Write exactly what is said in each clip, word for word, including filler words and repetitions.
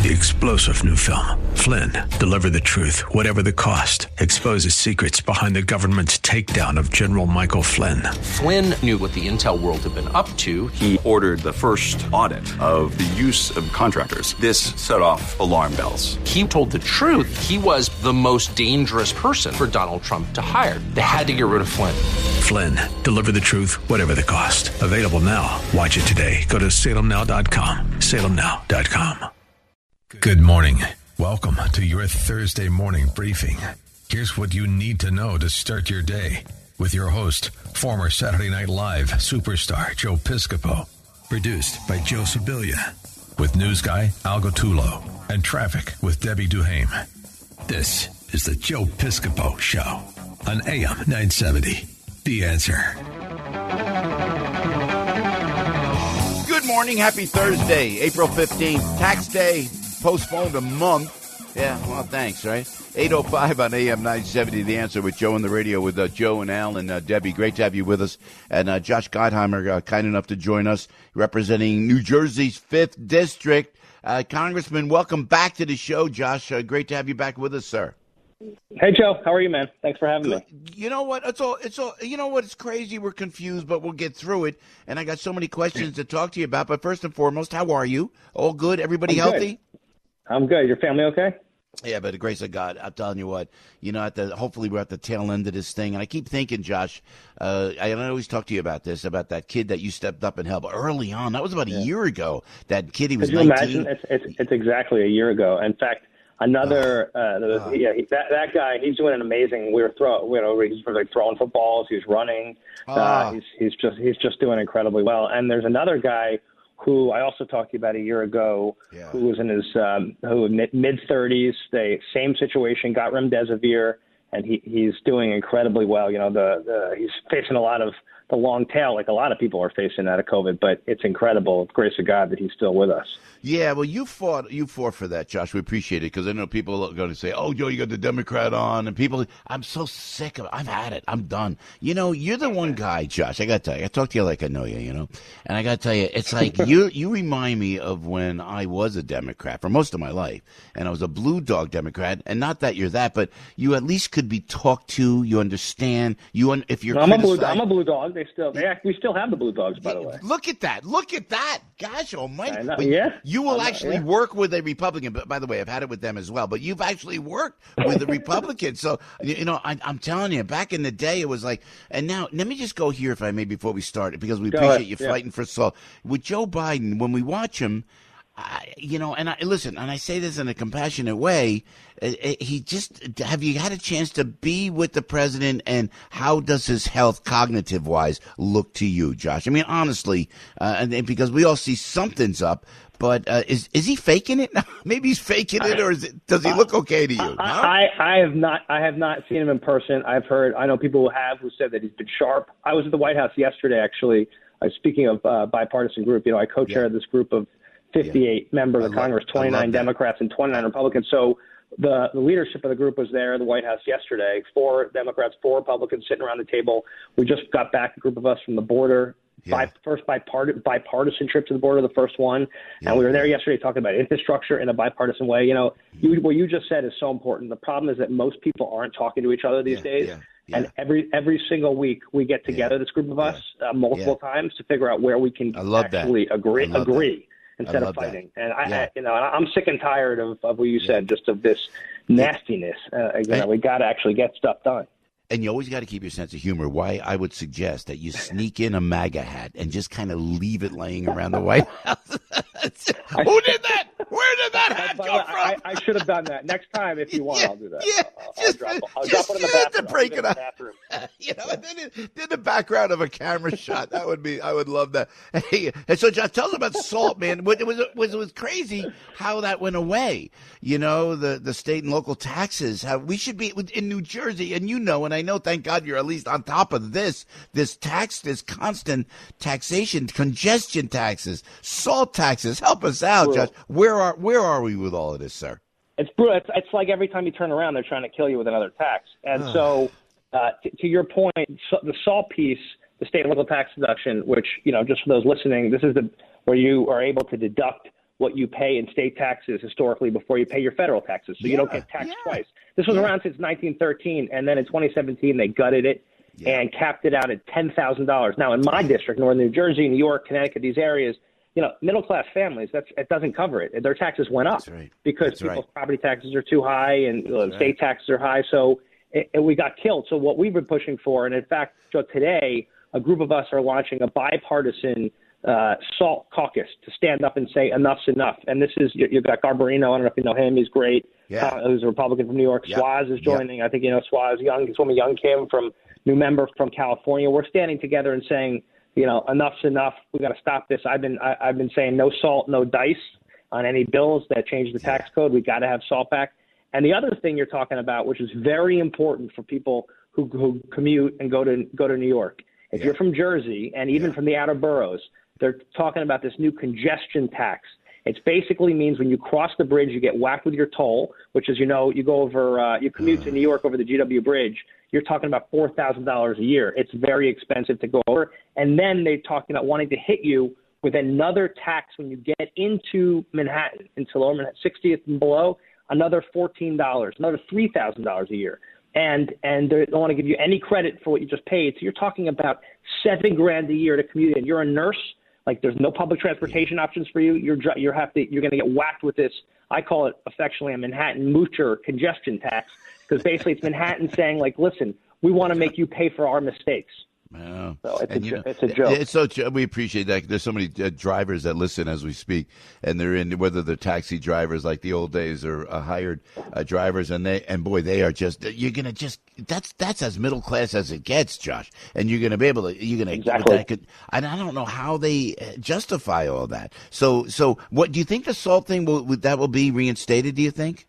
The explosive new film, Flynn, deliver the truth, whatever the cost, exposes secrets behind the government's takedown of General Michael Flynn. Flynn knew what the intel world had been up to. He ordered the first audit of the use of contractors. This set off alarm bells. He told the truth. He was the most dangerous person for Donald Trump to hire. They had to get rid of Flynn. Flynn, deliver the truth, whatever the cost. Available now. Watch it today. Go to salem now dot com. salem now dot com. Good morning. Welcome to your Thursday morning briefing. Here's what you need to know to start your day with your host, former Saturday Night Live superstar Joe Piscopo. Produced by Joe Sibilia. With news guy Al Gattullo and traffic with Debbie Duhame. This is the Joe Piscopo Show on A M nine seventy. The Answer. Good morning. Happy Thursday, April fifteenth. Tax day postponed a month. Yeah, well, thanks, right? eight oh five on A M nine seventy, The Answer with Joe on the radio with uh, Joe and Al and uh, Debbie. Great to have you with us. And uh, Josh Gottheimer, uh, kind enough to join us, representing New Jersey's fifth District. Uh, Congressman, welcome back to the show, Josh. Uh, great to have you back with us, sir. Hey, Joe. How are you, man? Thanks for having Good. me. You know what? It's all. It's all. You know what? It's crazy. We're confused, but we'll get through it. And I got so many questions to talk to you about. But first and foremost, how are you? All good? Everybody I'm healthy? Good. I'm good. Your family okay? Yeah, by the grace of God, I'm telling you what, you know, at the hopefully we're at the tail end of this thing. And I keep thinking, Josh, uh, I, I always talk to you about this, about that kid that you stepped up and helped early on. That was about a yeah. year ago. That kid, he was nineteen. Could you nineteen. imagine? It's, it's, it's exactly a year ago. In fact, another, uh, uh, uh, yeah, he, that that guy, he's doing an amazing. We were throw, you know, he's like throwing footballs. He's running. Uh, uh, he's he's just he's just doing incredibly well. And there's another guy who I also talked to you about a year ago, yeah. who was in his um, who mid thirties. They same situation, got remdesivir, and he he's doing incredibly well. You know, the, the he's facing a lot of the long tail, like a lot of people are facing out of COVID, but it's incredible, grace of God, that he's still with us. Yeah, well, you fought you fought for that, Josh. We appreciate it because I know people are going to say, "Oh, Joe, you got the Democrat on," and people. I'm so sick of it. I've had it. I'm done. You know, you're the one guy, Josh. I got to tell you, I talk to you like I know you. You know, and I got to tell you, it's like you you remind me of when I was a Democrat for most of my life, and I was a blue dog Democrat. And not that you're that, but you at least could be talked to. You understand. You un- if you're. No, I'm a blue. I'm a blue dog. They still. They we still have the blue dogs, by the way. Look at that. Look at that. Gosh almighty. I know, yeah. You will know, actually yeah. work with a Republican. But by the way, I've had it with them as well. But you've actually worked with a Republican. So, you know, I, I'm telling you, back in the day, it was like, and now let me just go here, if I may, before we start, because we go appreciate ahead. you yeah. fighting for Saul. With Joe Biden, when we watch him, I, you know, and I listen, and I say this in a compassionate way. Uh, he just have you had a chance to be with the president, and how does his health, cognitive wise, look to you, Josh? I mean, honestly, uh, and because we all see something's up, but uh, is is he faking it? Maybe he's faking it, or is it, does he look okay to you? I, huh? I, I have not. I have not seen him in person. I've heard. I know people who have who said that he's been sharp. I was at the White House yesterday, actually. Uh, speaking of uh, bipartisan group, you know, I co-chaired yeah. this group of fifty-eight yeah. members of Congress, twenty-nine Democrats and twenty-nine Republicans. So the, the leadership of the group was there at the White House yesterday. Four Democrats, four Republicans sitting around the table. We just got back, a group of us from the border. Yeah. By, first bipart- bipartisan trip to the border, the first one. Yeah. And we were there yesterday talking about infrastructure in a bipartisan way. You know, you, what you just said is so important. The problem is that most people aren't talking to each other these yeah. days. Yeah. Yeah. And every every single week we get together, yeah. this group of us, yeah. uh, multiple yeah. times to figure out where we can actually that. agree agree that. instead of fighting. That. And I, yeah. I, you know, I'm sick and tired of, of what you said, yeah. just of this nastiness. Uh, you know, we got to actually get stuff done. And you always got to keep your sense of humor. Why I would suggest that you sneak in a MAGA hat and just kind of leave it laying around the White House. Who did that? Where did that hat go from? I, I should have done that. Next time, if you want, yeah, I'll do that. Yeah, I'll, just, I'll drop, I'll just, drop it in the bathroom. To break it up. Bathroom. You know, and then in, then the background of a camera shot. That would be. I would love that. Hey, and so Josh, tell us about SALT, man. It was it was it was crazy how that went away. You know, the the state and local taxes. How we should be in New Jersey, and you know, and I know. Thank God you're at least on top of this. This tax, this constant taxation, congestion taxes, SALT taxes. Help us out, Brutal. Josh. Where are where are we with all of this, sir? It's brutal. It's, it's like every time you turn around, they're trying to kill you with another tax. And so, uh, t- to your point, so the SALT piece, the state and local tax deduction, which, you know, just for those listening, this is the where you are able to deduct what you pay in state taxes historically before you pay your federal taxes. So yeah, you don't get taxed yeah. twice. This was yeah. around since nineteen thirteen, and then in twenty seventeen they gutted it yeah. and capped it out at ten thousand dollars. Now, in my district, Northern New Jersey, New York, Connecticut, these areas, you know, middle-class families, that's it doesn't cover it. Their taxes went up right. because that's people's right. property taxes are too high and uh, state right. taxes are high. So it, it, we got killed. So what we've been pushing for, and in fact, so today, a group of us are launching a bipartisan uh, SALT caucus to stand up and say enough's enough. And this is, you, you've got Garbarino, I don't know if you know him, he's great. Yeah. Uh, who's a Republican from New York. Yep. Swaz is joining. Yep. I think you know Swaz, Young, it's woman Young Kim from new member from California. We're standing together and saying, you know, enough's enough. We got to stop this. I've been I, I've been saying no salt, no dice on any bills that change the tax code. We got to have SALT back. And the other thing you're talking about, which is very important for people who, who commute and go to go to New York. If yeah. you're from Jersey and even yeah. from the outer boroughs, they're talking about this new congestion tax. It basically means when you cross the bridge, you get whacked with your toll, which is, you know, you go over, uh, you commute uh. to New York over the G W Bridge. You're talking about four thousand dollars a year. It's very expensive to go over. And then they're talking about wanting to hit you with another tax when you get into Manhattan, into lower Manhattan, sixtieth and below, another fourteen dollars, another three thousand dollars a year. And and they don't want to give you any credit for what you just paid. So you're talking about seven grand a year to commute in. You're a nurse. Like there's no public transportation options for you. You're you're have to you're going to get whacked with this. I call it affectionately a Manhattan moocher congestion tax because basically it's Manhattan saying like, listen, we want to make you pay for our mistakes. Wow. So it's, a, know, it's a joke. It's so we appreciate that. There's so many uh, drivers that listen as we speak, and they're in whether they're taxi drivers like the old days or uh, hired uh, drivers, and they and boy, they are just you're gonna just that's that's as middle class as it gets, Josh, and you're gonna be able to you're gonna exactly. That could, and I don't know how they justify all that. So so what do you think the SALT thing will that will be reinstated? Do you think?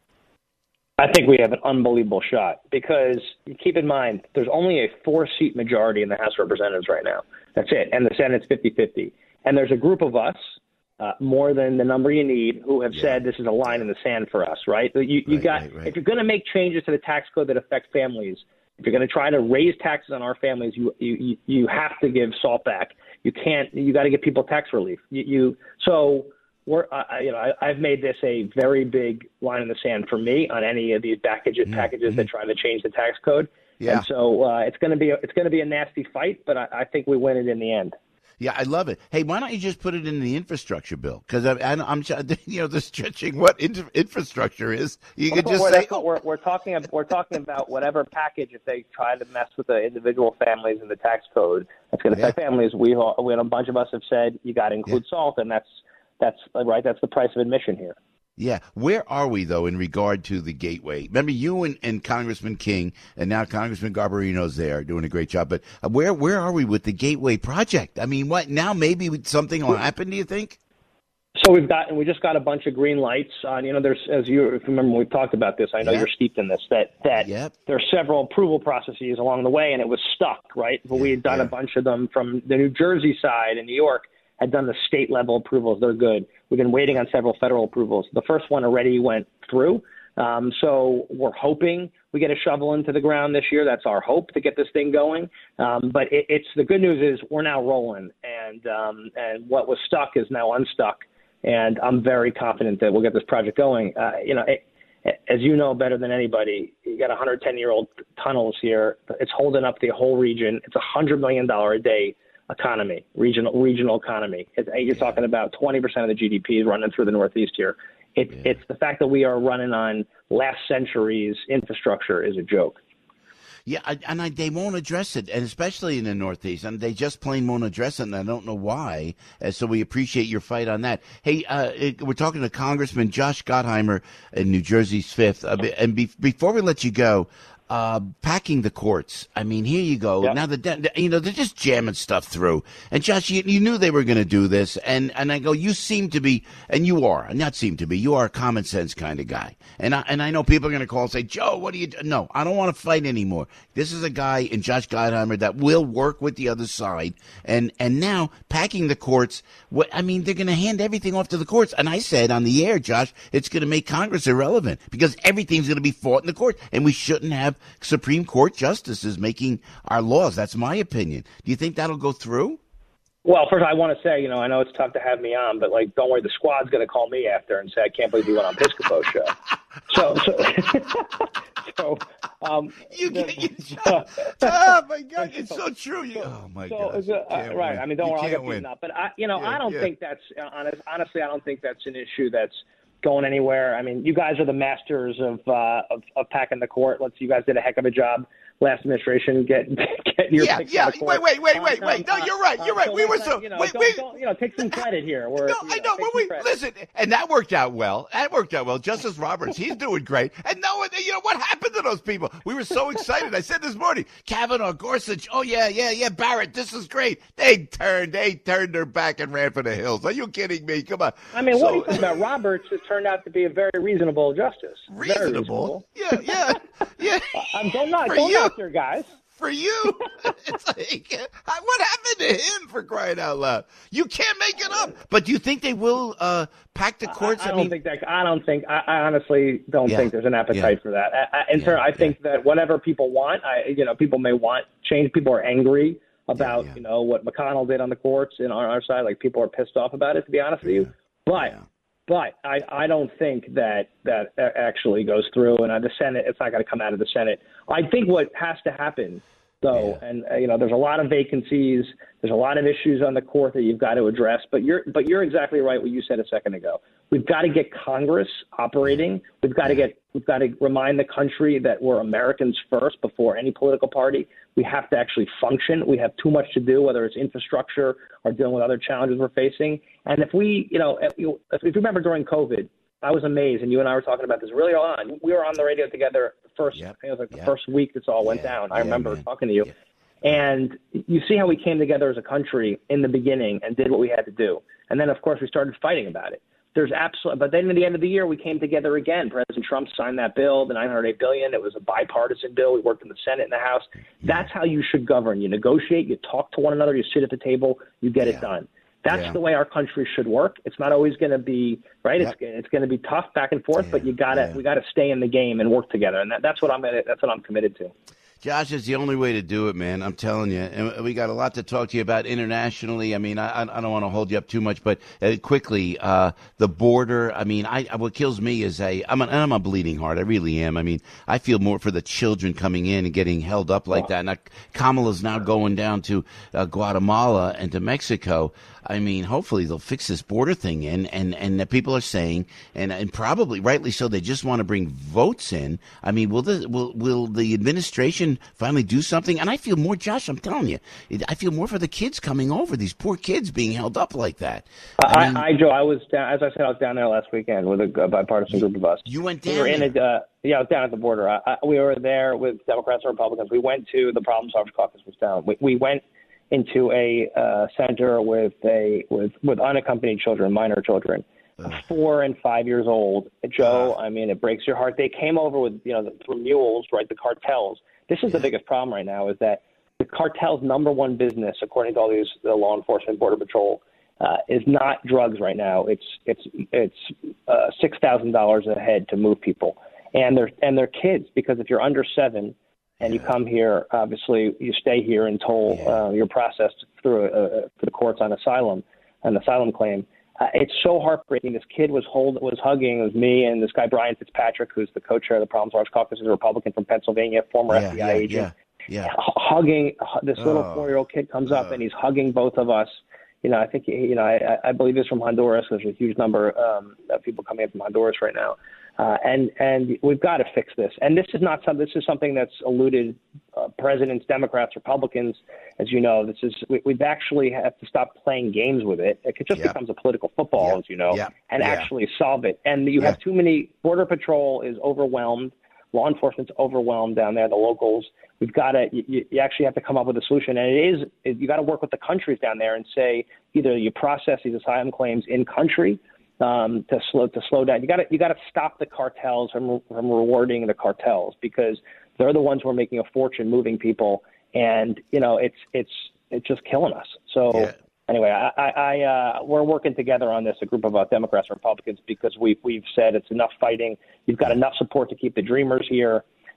I think we have an unbelievable shot because keep in mind, there's only a four-seat majority in the House of Representatives right now. That's it. And the Senate's fifty-fifty. And there's a group of us, uh, more than the number you need, who have yeah. said this is a line in the sand for us, right? You, you right, got right, right. If you're going to make changes to the tax code that affect families, if you're going to try to raise taxes on our families, you you, you have to give SALT back. You can't. You got to give people tax relief. You, you so. We're, I, you know, I, I've made this a very big line in the sand for me on any of these packages, mm-hmm. packages that try to change the tax code. Yeah. And so uh, it's going to be a, it's going to be a nasty fight, but I, I think we win it in the end. Yeah, I love it. Hey, why don't you just put it in the infrastructure bill? Because I'm, I'm, you know, the stretching what in, infrastructure is. You well, could just we're, say we're, we're talking we're talking about whatever package. If they try to mess with the individual families in the tax code, that's going to affect yeah. families. We, we a bunch of us have said you got to include yeah. SALT, and that's. That's right. That's the price of admission here. Yeah. Where are we, though, in regard to the gateway? Remember, you and, and Congressman King, and now Congressman Garbarino's there doing a great job. But where where are we with the gateway project? I mean, what now? Maybe something will happen, do you think? So we've got, and we just got a bunch of green lights on, you know, there's, as you if you remember, we've talked about this. I know yep. you're steeped in this, that, that yep. there are several approval processes along the way, and it was stuck, right? But yeah, we had done yeah. a bunch of them from the New Jersey side and New York. Had done the state level approvals. They're good. We've been waiting on several federal approvals. The first one already went through. Um, so we're hoping we get a shovel into the ground this year. That's our hope to get this thing going. Um, but it, it's the good news is we're now rolling, and um, and what was stuck is now unstuck. And I'm very confident that we'll get this project going. Uh, you know, it, as you know better than anybody, you got one hundred ten year old tunnels here. It's holding up the whole region. It's a one hundred million dollars a day economy, regional regional economy. It's, you're talking about twenty percent of the G D P is running through the Northeast here. It, yeah. It's the fact that we are running on last century's infrastructure is a joke. Yeah, and I, they won't address it, and especially in the Northeast, and they just plain won't address it, and I don't know why. Uh, so we appreciate your fight on that. Hey, uh, it, we're talking to Congressman Josh Gottheimer in New Jersey's fifth, uh, and be, before we let you go, Uh, packing the courts. I mean, here you go. Yep. Now, the you know, they're just jamming stuff through. And, Josh, you, you knew they were going to do this. And, and I go, you seem to be, and you are, not seem to be, you are a common sense kind of guy. And I, and I know people are going to call and say, Joe, what do you do? No, I don't want to fight anymore. This is a guy in Josh Gottheimer that will work with the other side. And, and now, packing the courts, what, I mean, they're going to hand everything off to the courts. And I said on the air, Josh, it's going to make Congress irrelevant because everything's going to be fought in the court. And we shouldn't have Supreme Court justices making our laws. That's my opinion. Do you think that'll go through? Well, first, I want to say, you know, I know it's tough to have me on, but, like, don't worry, the squad's going to call me after and say, I can't believe you went on Piscopo's show. So, so, so um, you the, get, you, uh, oh, my God, it's so true. You, oh, my so, God. So, uh, right. I mean, don't worry, I'll get beaten up. But, I, you know, yeah, I don't yeah. think that's, uh, honest, honestly, I don't think that's an issue that's going anywhere. I mean, you guys are the masters of, uh, of, of packing the court. Let's, you guys did a heck of a job last administration get get your yeah yeah wait wait wait wait wait no you're right you're right so we were not, so you know, wait, don't, wait. Don't, you know take some credit here. We're, no you I know, know we credit. listen and that worked out well that worked out well Justice Roberts he's doing great and no you know what happened to those people we were so excited I said this morning Kavanaugh Gorsuch oh yeah yeah yeah Barrett this is great they turned they turned their back and ran for the hills are you kidding me come on I mean so, what are you talking about Roberts has turned out to be a very reasonable justice reasonable, very reasonable. yeah yeah yeah I'm don't not for don't you. knock your guys. For you, it's like, what happened to him for crying out loud? You can't make it up. But do you think they will uh, pack the courts? I, I, I mean, don't think that. I don't think. I, I honestly don't yeah, think there's an appetite yeah, for that. I, I, in yeah, turn, I think yeah. that whatever people want, I, you know, people may want change. People are angry about, yeah, yeah. you know, what McConnell did on the courts and on our side. Like people are pissed off about it. To be honest with you, but. Yeah. But I, I don't think that that actually goes through. And the Senate, it's not going to come out of the Senate. I think what has to happen, though, yeah. and uh, you know, there's a lot of vacancies. There's a lot of issues on the court that you've got to address. But you're but you're exactly right what you said a second ago. We've got to get Congress operating. We've got to get we've got to remind the country that we're Americans first before any political party. We have to actually function. We have too much to do, whether it's infrastructure or dealing with other challenges we're facing. And if we, you know, if you, if you remember during COVID, I was amazed, and you and I were talking about this really on. We were on the radio together the first, yep. it was like the yep. first week this all went yeah. down. I yeah, remember man. talking to you. Yeah. And you see how we came together as a country in the beginning and did what we had to do. And then, of course, we started fighting about it. There's absolutely, but then at the end of the year, we came together again. President Trump signed that bill, the nine hundred eight billion dollars. It was a bipartisan bill. We worked in the Senate and the House. That's how you should govern. You negotiate, you talk to one another, you sit at the table, you get yeah. it done. That's yeah. the way our country should work. It's not always going to be right. Yep. It's it's going to be tough back and forth, yeah. but you gotta yeah. we gotta stay in the game and work together. And that, that's what I'm gonna, that's what I'm committed to. Josh, it's the only way to do it, man. I'm telling you. And we got a lot to talk to you about internationally. I mean, I, I don't want to hold you up too much, but uh, quickly, uh, the border. I mean, I what kills me is I, I'm, a, I'm a bleeding heart. I really am. I mean, I feel more for the children coming in and getting held up like that. Now, Kamala's now going down to uh, Guatemala and to Mexico. I mean, hopefully they'll fix this border thing in, and, and the people are saying, and, and probably rightly so, they just want to bring votes in. I mean, will the will will the administration finally do something? And I feel more, Josh, I'm telling you, I feel more for the kids coming over, these poor kids being held up like that. I, mean, I, I Joe, I was down, as I said, I was down there last weekend with a bipartisan group of us. You went down we were there? in a, uh, yeah, I was down at the border. I, I, we were there with Democrats and Republicans. We went to the Problem Solvers Caucus was down. We, we went into a uh, center with a with, with unaccompanied children, minor children, Ugh. four and five years old. Joe, I mean, it breaks your heart. They came over with, you know, the, the mules, right, the cartels. This is yeah. the biggest problem right now is that the cartel's number one business, according to all these the law enforcement, Border Patrol, uh, is not drugs right now. It's it's it's uh, six thousand dollars a head to move people, and they're and they're kids because if you're under seven. And you come here, obviously, you stay here until yeah. uh, you're processed through uh, to the courts on asylum, an asylum claim. Uh, it's so heartbreaking. This kid was hold, was hugging. It was me and this guy Brian Fitzpatrick, who's the co-chair of the Problem Solvers Caucus, is a Republican from Pennsylvania, former yeah, F B I yeah, agent. Yeah, yeah. Hugging this little oh, four-year-old kid comes up oh. and he's hugging both of us. You know, I think you know, I, I believe it's from Honduras. There's a huge number um, of people coming in from Honduras right now. Uh, and and we've got to fix this. And this is not some. This is something that's eluded uh, presidents, Democrats, Republicans. As you know, this is we, we've actually have to stop playing games with it. It just yep. becomes a political football, yep. as you know, yep. and yeah. actually solve it. And you yeah. have too many. Border Patrol is overwhelmed. Law enforcement's overwhelmed down there. The locals. We've got to. You, you actually have to come up with a solution. And it is. It, you got to work with the countries down there and say either you process these asylum claims in country. Um, to slow to slow down, you got to you got to stop the cartels from from rewarding the cartels because they're the ones who are making a fortune moving people, and you know it's it's it's just killing us. So yeah. anyway, I, I, I uh, we're working together on this, a group of uh, Democrats and Republicans, because we we've said it's enough fighting. You've got enough support to keep the Dreamers here,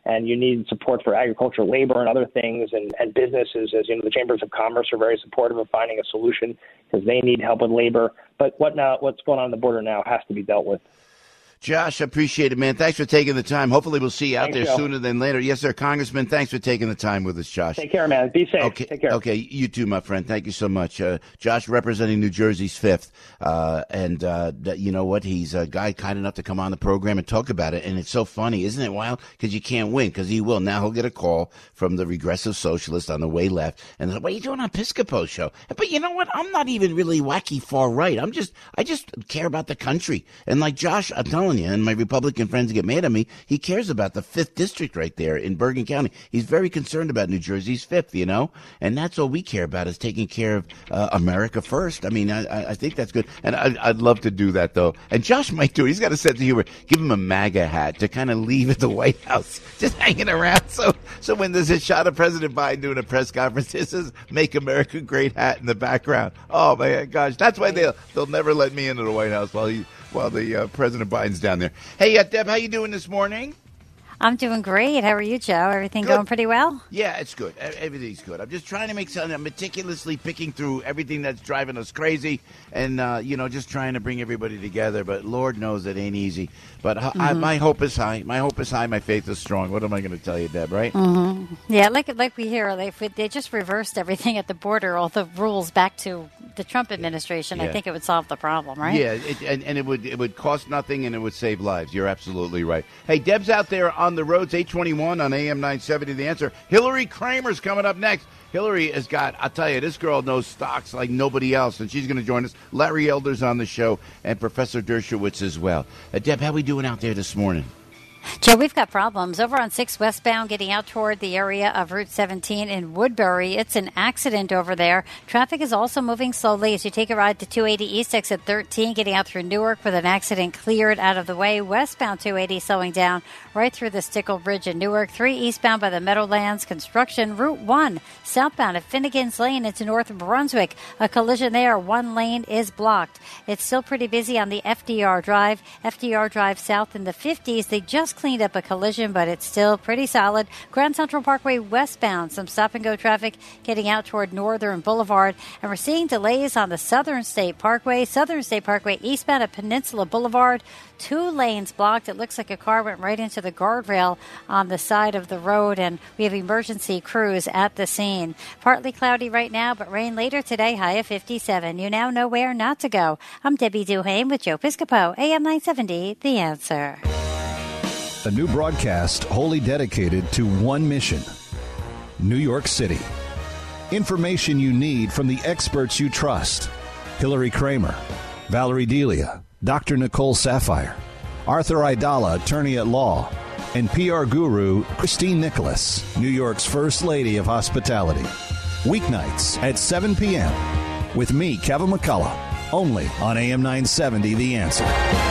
and you need support for agricultural labor and other things, and, and businesses, as you know, the chambers of commerce are very supportive of finding a solution because they need help with labor. But what now? What's going on at the border now has to be dealt with. Josh, I appreciate it, man. Thanks for taking the time. Hopefully we'll see you out Thanks, there Joe. sooner than later. Yes, sir, Congressman. Thanks for taking the time with us, Josh. Take care, man. Be safe. Okay, Take care. Okay, you too, my friend. Thank you so much. Uh, Josh, representing New Jersey's fifth. Uh, and uh, you know what? He's a guy kind enough to come on the program and talk about it. And it's so funny, isn't it wild? Because you can't win, because he will. Now he'll get a call from the regressive socialist on the way left. And they're like, what are you doing on Piscopo's show? But you know what? I'm not even really wacky far right. I'm just, I just care about the country. And like Josh, I'm telling you, and my Republican friends get mad at me, he cares about the fifth district right there in Bergen County. He's very concerned about New Jersey's fifth, you know, and that's all we care about is taking care of uh, America first. I mean, I, I think that's good. And I, I'd love to do that, though. And Josh might do it. He's got a sense of humor. Give him a MAGA hat to kind of leave at the White House, just hanging around. So so when there's a shot of President Biden doing a press conference, this is Make America Great hat in the background. Oh, my gosh. That's why they'll, they'll never let me into the White House while he while the uh, President Biden's down there. Hey, uh, Deb, how you doing this morning? I'm doing great. How are you, Joe? Everything Good. going pretty well? Yeah, it's good. Everything's good. I'm just trying to make something. I'm meticulously picking through everything that's driving us crazy and, uh, you know, just trying to bring everybody together. But Lord knows it ain't easy. But mm-hmm. I, my hope is high. My hope is high. My faith is strong. What am I going to tell you, Deb, right? Mm-hmm. Yeah, like like we hear, like, they just reversed everything at the border, all the rules back to the Trump administration. Yeah. I think it would solve the problem, right? Yeah, it, and, and it would it would cost nothing and it would save lives. You're absolutely right. Hey, Deb's out there on the roads, eight twenty-one on A M nine seventy, The Answer. Hillary Kramer's coming up next. Hillary has got, I'll tell you, this girl knows stocks like nobody else, and she's going to join us. Larry Elder's on the show, and Professor Dershowitz as well. Uh, Deb, how we doing out there this morning? Joe, we've got problems. Over on six westbound, getting out toward the area of Route seventeen in Woodbury. It's an accident over there. Traffic is also moving slowly as you take a ride to two eighty East Exit thirteen, getting out through Newark with an accident cleared out of the way. Westbound two eighty slowing down right through the Stickle Bridge in Newark. three eastbound by the Meadowlands construction. Route one southbound at Finnegan's Lane into North Brunswick. A collision there. One lane is blocked. It's still pretty busy on the F D R Drive. F D R Drive south in the fifties. They just cleaned up a collision, but it's still pretty solid. Grand Central Parkway westbound, some stop-and-go traffic getting out toward Northern Boulevard, and we're seeing delays on the Southern State Parkway. Southern State Parkway eastbound at Peninsula Boulevard, two lanes blocked. It looks like a car went right into the guardrail on the side of the road, and we have emergency crews at the scene. Partly cloudy right now, but rain later today, high of fifty-seven. You now know where not to go. I'm Debbie Duhame with Joe Piscopo, A M nine seventy, The Answer. A new broadcast wholly dedicated to one mission: New York City. Information you need from the experts you trust: Hillary Kramer, Valerie Delia, Doctor Nicole Sapphire, Arthur Aidala, attorney at law, and P R guru Christine Nicholas, New York's First Lady of Hospitality. Weeknights at seven p.m. with me, Kevin McCullough, only on A M nine seventy, The Answer.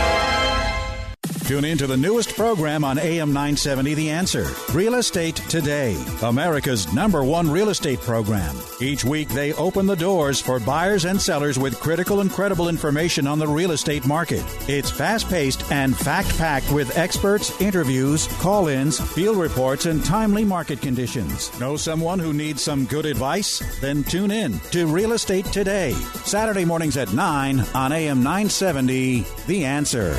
Tune in to the newest program on A M nine seventy, The Answer. Real Estate Today, America's number one real estate program. Each week, they open the doors for buyers and sellers with critical and credible information on the real estate market. It's fast-paced and fact-packed with experts, interviews, call-ins, field reports, and timely market conditions. Know someone who needs some good advice? Then tune in to Real Estate Today, Saturday mornings at nine on A M nine seventy, The Answer.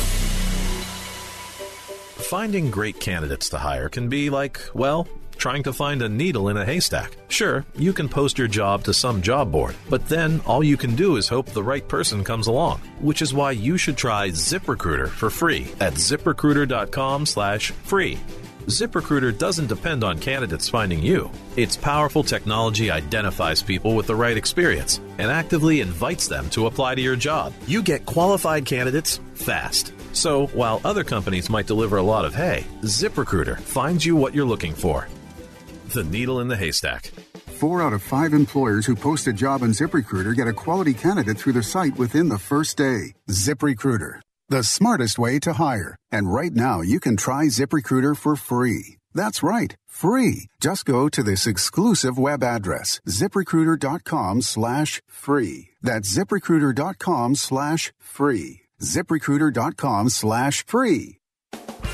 Finding great candidates to hire can be like, well, trying to find a needle in a haystack. Sure, you can post your job to some job board, but then all you can do is hope the right person comes along, which is why you should try ZipRecruiter for free at ZipRecruiter.com slash free. ZipRecruiter doesn't depend on candidates finding you. Its powerful technology identifies people with the right experience and actively invites them to apply to your job. You get qualified candidates fast. So, while other companies might deliver a lot of hay, ZipRecruiter finds you what you're looking for. The needle in the haystack. Four out of five employers who post a job on ZipRecruiter get a quality candidate through the site within the first day. ZipRecruiter, the smartest way to hire. And right now, you can try ZipRecruiter for free. That's right, free. Just go to this exclusive web address, ZipRecruiter.com slash free. That's ZipRecruiter.com slash free. ZipRecruiter.com slash free.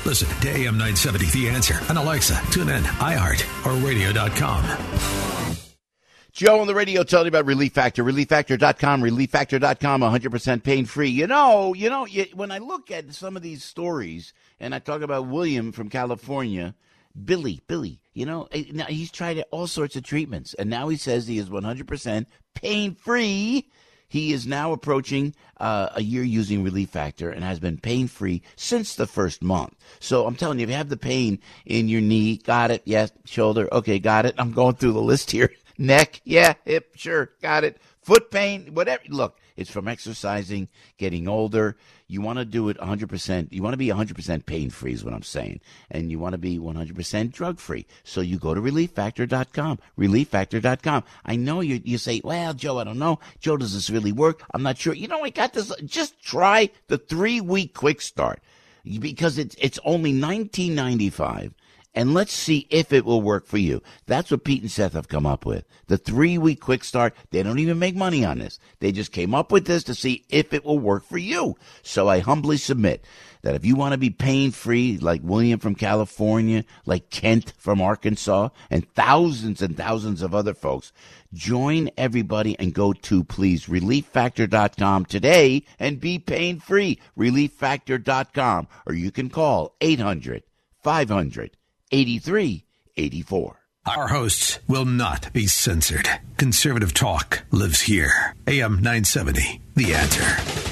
Listen to A M nine seventy The Answer on Alexa, TuneIn, iHeart, or radio dot com. Joe on the radio telling you about Relief Factor. relief factor dot com, relief factor dot com, one hundred percent pain-free. You know, you know, you, when I look at some of these stories, and I talk about William from California, Billy, Billy, you know, now he's tried all sorts of treatments, and now he says he is one hundred percent pain-free. He is now approaching uh, a year using Relief Factor and has been pain-free since the first month. So I'm telling you, if you have the pain in your knee, got it, yes, shoulder, okay, got it. I'm going through the list here. Neck, yeah, hip, sure, got it. Foot pain, whatever. Look, it's from exercising, getting older. You want to do it one hundred percent. You want to be one hundred percent pain-free is what I'm saying. And you want to be one hundred percent drug-free. So you go to relief factor dot com, relief factor dot com. I know you you say, well, Joe, I don't know. Joe, does this really work? I'm not sure. You know, I got this. Just try the three-week quick start because it's, it's only nineteen ninety-five. And let's see if it will work for you. That's what Pete and Seth have come up with. The three-week quick start. They don't even make money on this. They just came up with this to see if it will work for you. So I humbly submit that if you want to be pain-free, like William from California, like Kent from Arkansas, and thousands and thousands of other folks, join everybody and go to, please, relief factor dot com today and be pain-free. relief factor dot com. Or you can call eight hundred, five hundred, eighty-three eighty-four. Our hosts will not be censored. Conservative talk lives here. A M nine seventy, The Answer.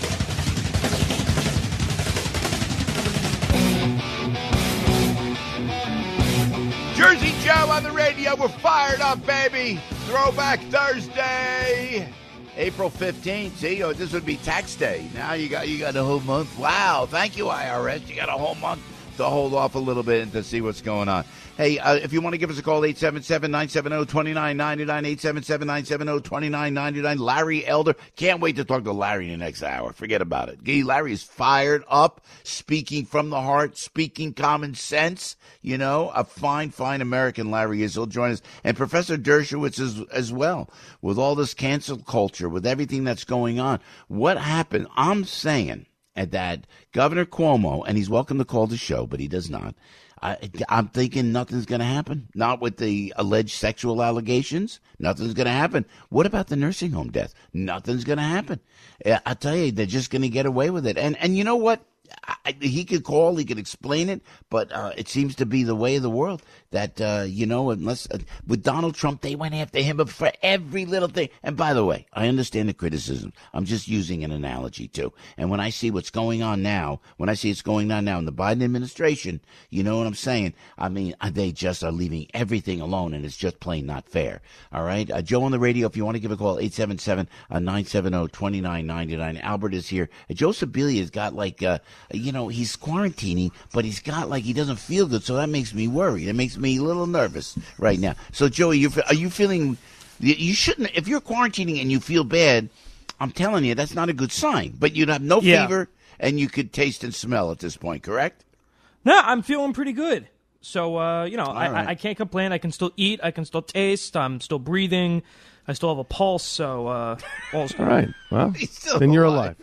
Jersey Joe on the radio. We're fired up, baby. Throwback Thursday. April fifteenth. See, oh, this would be tax day. Now you got you got a whole month. Wow. Thank you, I R S. You got a whole month to hold off a little bit and to see what's going on. Hey, uh, if you want to give us a call, eight seven seven, nine seven zero, two nine nine nine, eight seven seven, nine seven zero, two nine nine nine. Larry Elder. Can't wait to talk to Larry in the next hour. Forget about it. Larry is fired up, speaking from the heart, speaking common sense. You know, a fine, fine American Larry is. He'll join us. And Professor Dershowitz as, as well. With all this cancel culture, with everything that's going on. What happened? I'm saying that Governor Cuomo, and he's welcome to call the show, but he does not. I, I'm thinking nothing's going to happen. Not with the alleged sexual allegations. Nothing's going to happen. What about the nursing home death? Nothing's going to happen. I tell you, they're just going to get away with it. And and you know what? I, he could call, he could explain it, but uh, it seems to be the way of the world that, uh, you know, unless uh, with Donald Trump, they went after him for every little thing. And by the way, I understand the criticism. I'm just using an analogy, too. And when I see what's going on now, when I see what's going on now in the Biden administration, you know what I'm saying? I mean, they just are leaving everything alone, and it's just plain not fair. All right? Uh, Joe on the radio, if you want to give a call, eight seven seven, nine seven zero, two nine nine nine. Albert is here. Uh, Joe Sebelia's got like, uh, you know, he's quarantining, but he's got like he doesn't feel good, so that makes me worried. It makes me a little nervous right now. So, Joey, you are you feeling? You shouldn't. If you're quarantining and you feel bad, I'm telling you that's not a good sign. But you'd have no yeah. fever, and you could taste and smell at this point, correct? No, I'm feeling pretty good. So, uh, you know, I, right. I, I can't complain. I can still eat. I can still taste. I'm still breathing. I still have a pulse. So, uh, all's good. All right. Well, then you're alive.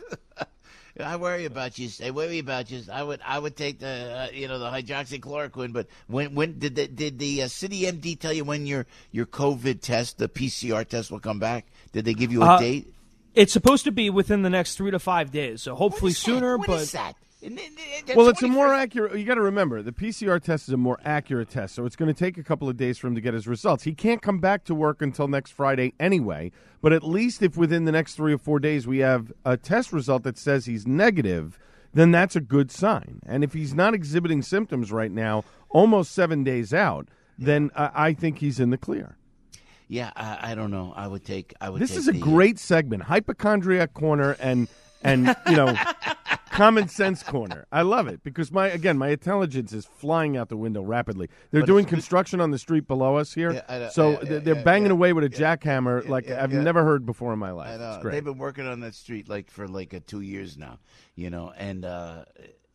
I worry about you. I worry about you. I would, I would take the, uh, you know, the hydroxychloroquine. But when, when did the, did the uh, City M D tell you when your your COVID test, the P C R test, will come back? Did they give you a uh, date? It's supposed to be within the next three to five days. So hopefully sooner. What but is that? Well, it's a more accurate. You got to remember, the P C R test is a more accurate test, so it's going to take a couple of days for him to get his results. He can't come back to work until next Friday anyway. But at least if within the next three or four days we have a test result that says he's negative, then that's a good sign. And if he's not exhibiting symptoms right now, almost seven days out, then I, I think he's in the clear. Yeah, I, I don't know. I would take. I would. This take is a the, great segment, Hypochondriac Corner and and you know. Common Sense Corner. I love it because, my again, my intelligence is flying out the window rapidly. They're but doing construction on the street below us here, yeah, I know, so yeah, yeah, they're yeah, banging yeah, away with a yeah, jackhammer yeah, like yeah, I've yeah. never heard before in my life. I know. It's great. They've been working on that street like for like uh, two years now, you know, and uh,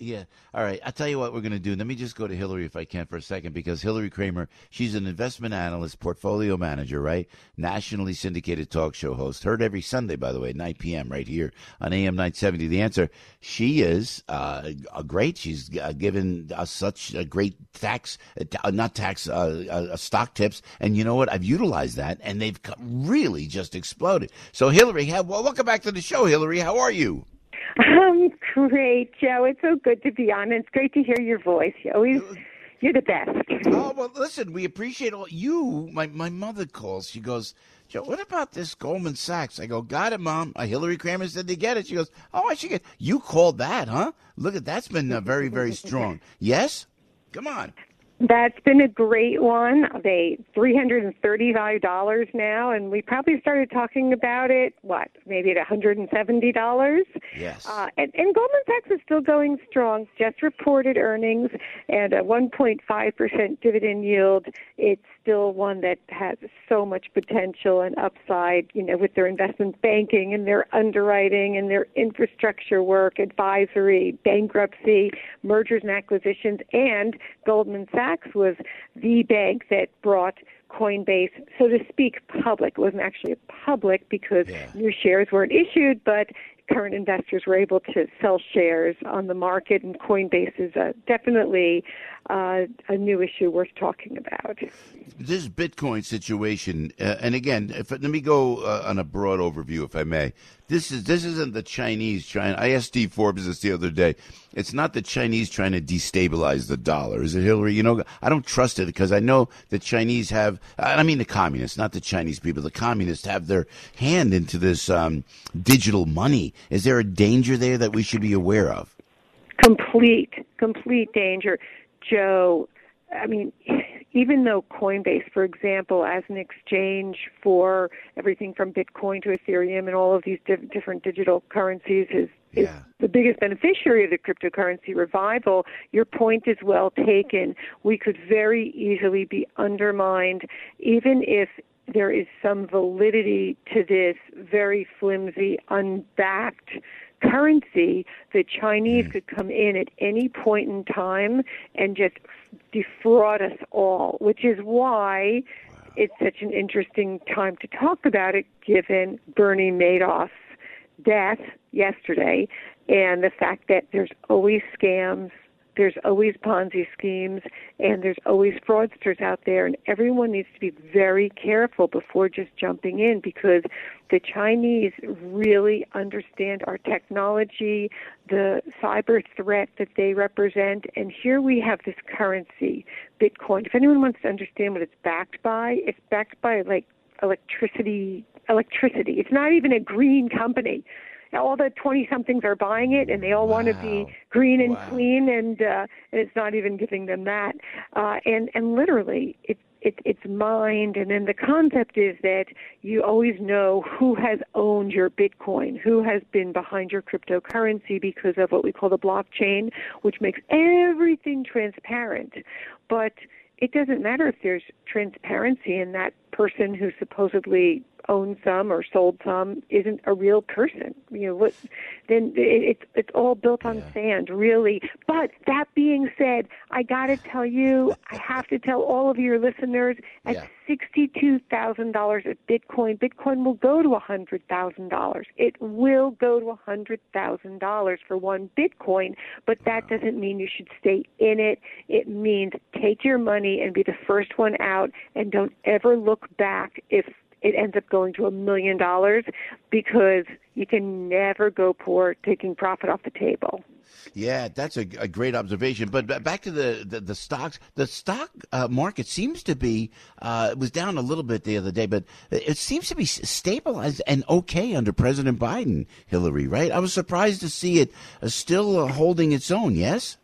Yeah. All right. I'll tell you what we're going to do. Let me just go to Hillary if I can for a second, because Hillary Kramer, she's an investment analyst, portfolio manager, right? Nationally syndicated talk show host. Heard every Sunday, by the way, nine p.m. right here on A M nine seventy. The Answer. She is uh, great. She's uh, given us such a great tax, uh, not tax, uh, uh, stock tips. And you know what? I've utilized that, and they've really just exploded. So, Hillary, have, well, welcome back to the show, Hillary. How are you? Um, great, Joe. It's so good to be on. It's great to hear your voice. You always, you're the best. Oh, well, listen, we appreciate all you. My my mother calls. She goes, Joe, what about this Goldman Sachs? I go, got it, Mom. Uh, Hillary Kramer said to get it. She goes, oh, I should get. You called that, huh? Look at that's been uh, very, very strong. Yes? Come on. That's been a great one. They three hundred thirty-five dollars now, and we probably started talking about it, what, maybe at one hundred seventy dollars? Yes. Uh, and, and Goldman Sachs is still going strong, just reported earnings and a one point five percent dividend yield. It's still one that has so much potential and upside, you know, with their investment banking and their underwriting and their infrastructure work, advisory, bankruptcy, mergers and acquisitions, and Goldman Sachs was the bank that brought Coinbase, so to speak, public. It wasn't actually public because yeah. new shares weren't issued, but current investors were able to sell shares on the market, and Coinbase is uh, definitely uh, a new issue worth talking about. This Bitcoin situation, uh, and again, if, let me go uh, on a broad overview, if I may. This is this isn't the Chinese trying. I asked Steve Forbes this the other day. It's not the Chinese trying to destabilize the dollar, is it, Hillary? You know, I don't trust it because I know the Chinese have. I mean, the communists, not the Chinese people. The communists have their hand into this um, digital money. Is there a danger there that we should be aware of? Complete, complete danger, Joe. I mean, even though Coinbase, for example, as an exchange for everything from Bitcoin to Ethereum and all of these di- different digital currencies is, is yeah. the biggest beneficiary of the cryptocurrency revival, your point is well taken. We could very easily be undermined, even if there is some validity to this very flimsy, unbacked currency. The Chinese mm. could come in at any point in time and just defraud us all, which is why wow. it's such an interesting time to talk about it, given Bernie Madoff's death yesterday and the fact that there's always scams, there's always Ponzi schemes, and there's always fraudsters out there, and everyone needs to be very careful before just jumping in because the Chinese really understand our technology, the cyber threat that they represent, and here we have this currency, Bitcoin. If anyone wants to understand what it's backed by, it's backed by, like, electricity. Electricity. It's not even a green company. All the twenty-somethings are buying it, and they all wow. want to be green and wow. clean, and uh, and it's not even giving them that. Uh, and and literally, it, it it's mined. And then the concept is that you always know who has owned your Bitcoin, who has been behind your cryptocurrency because of what we call the blockchain, which makes everything transparent. But it doesn't matter if there's transparency in that person who supposedly owned some or sold some isn't a real person. You know, what, then it, it's it's all built on yeah. sand, really. But that being said, I got to tell you, I have to tell all of your listeners, at yeah. sixty-two thousand dollars at Bitcoin, Bitcoin will go to one hundred thousand dollars. It will go to one hundred thousand dollars for one Bitcoin, but that wow. doesn't mean you should stay in it. It means take your money and be the first one out, and don't ever look back if it ends up going to a million dollars, because you can never go poor taking profit off the table. Yeah, that's a, a great observation. But back to the, the, the stocks, the stock uh, market seems to be, uh, it was down a little bit the other day, but it seems to be stabilized and okay under President Biden, Hillary, right? I was surprised to see it uh, still uh, holding its own, yes?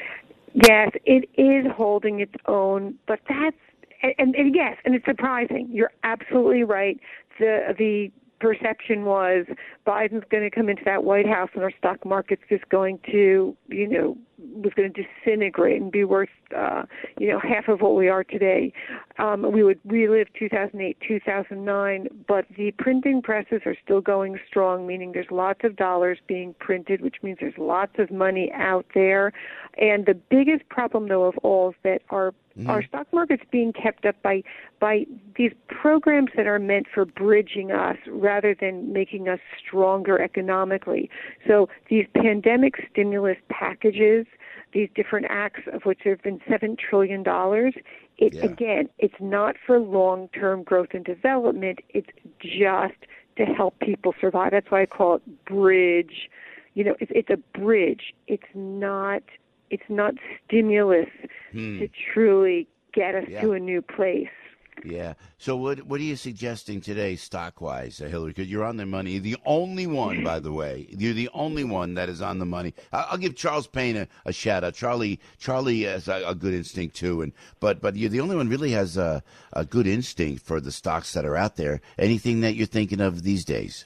Yes, it is holding its own, but that's And, and yes, and it's surprising. You're absolutely right. The the perception was Biden's going to come into that White House and our stock market's just going to, you know, was going to disintegrate and be worth, uh, you know, half of what we are today. Um, we would relive two thousand eight, two thousand nine, but the printing presses are still going strong, meaning there's lots of dollars being printed, which means there's lots of money out there. And the biggest problem, though, of all is that our Mm-hmm. Our stock market's being kept up by by these programs that are meant for bridging us rather than making us stronger economically. So these pandemic stimulus packages, these different acts of which there have been seven trillion dollars, it, yeah. again, it's not for long-term growth and development. It's just to help people survive. That's why I call it bridge. You know, it's, it's a bridge. It's not... It's not stimulus hmm. to truly get us yeah. to a new place. Yeah. So what what are you suggesting today, stock-wise, uh, Hillary? Because you're on the money. The only one, by the way. You're the only one that is on the money. I'll, I'll give Charles Payne a, a shout-out. Charlie Charlie has a, a good instinct, too. And But but you're the only one really has a, a good instinct for the stocks that are out there. Anything that you're thinking of these days?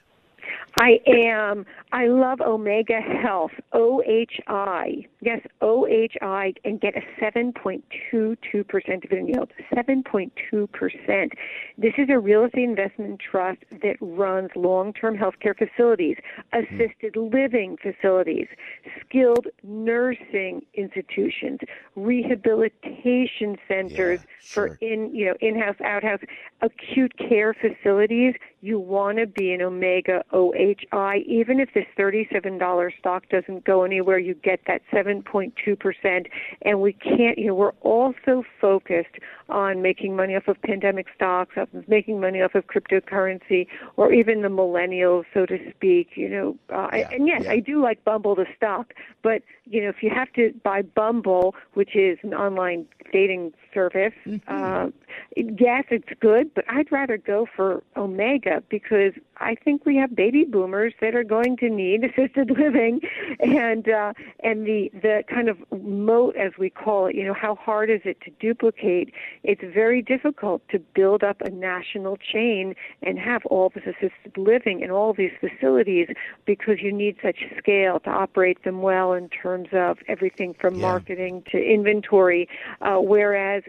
I am. I love Omega Health, O H I. Yes, O H I, and get a seven point two two percent dividend yield. seven point two percent. This is a real estate investment trust that runs long-term healthcare facilities, assisted living facilities, skilled nursing institutions, rehabilitation centers yeah, sure. for in you know in-house, out-house, acute care facilities. You want to be an Omega O H I. Even if this thirty-seven dollars stock doesn't go anywhere, you get that seven point two percent. And we can't, you know, we're also focused on making money off of pandemic stocks, of making money off of cryptocurrency, or even the millennials, so to speak. You know, uh, yeah, I, and yes, yeah. I do like Bumble, the stock, but you know, if you have to buy Bumble, which is an online dating service, mm-hmm. uh, yes, it's good, but I'd rather go for Omega because I think we have baby boomers that are going to need assisted living, and uh, and the the kind of moat, as we call it. You know, how hard is it to duplicate? It's very difficult to build up a national chain and have all this assisted living in all these facilities because you need such scale to operate them well in terms of everything from yeah. marketing to inventory. Uh, whereas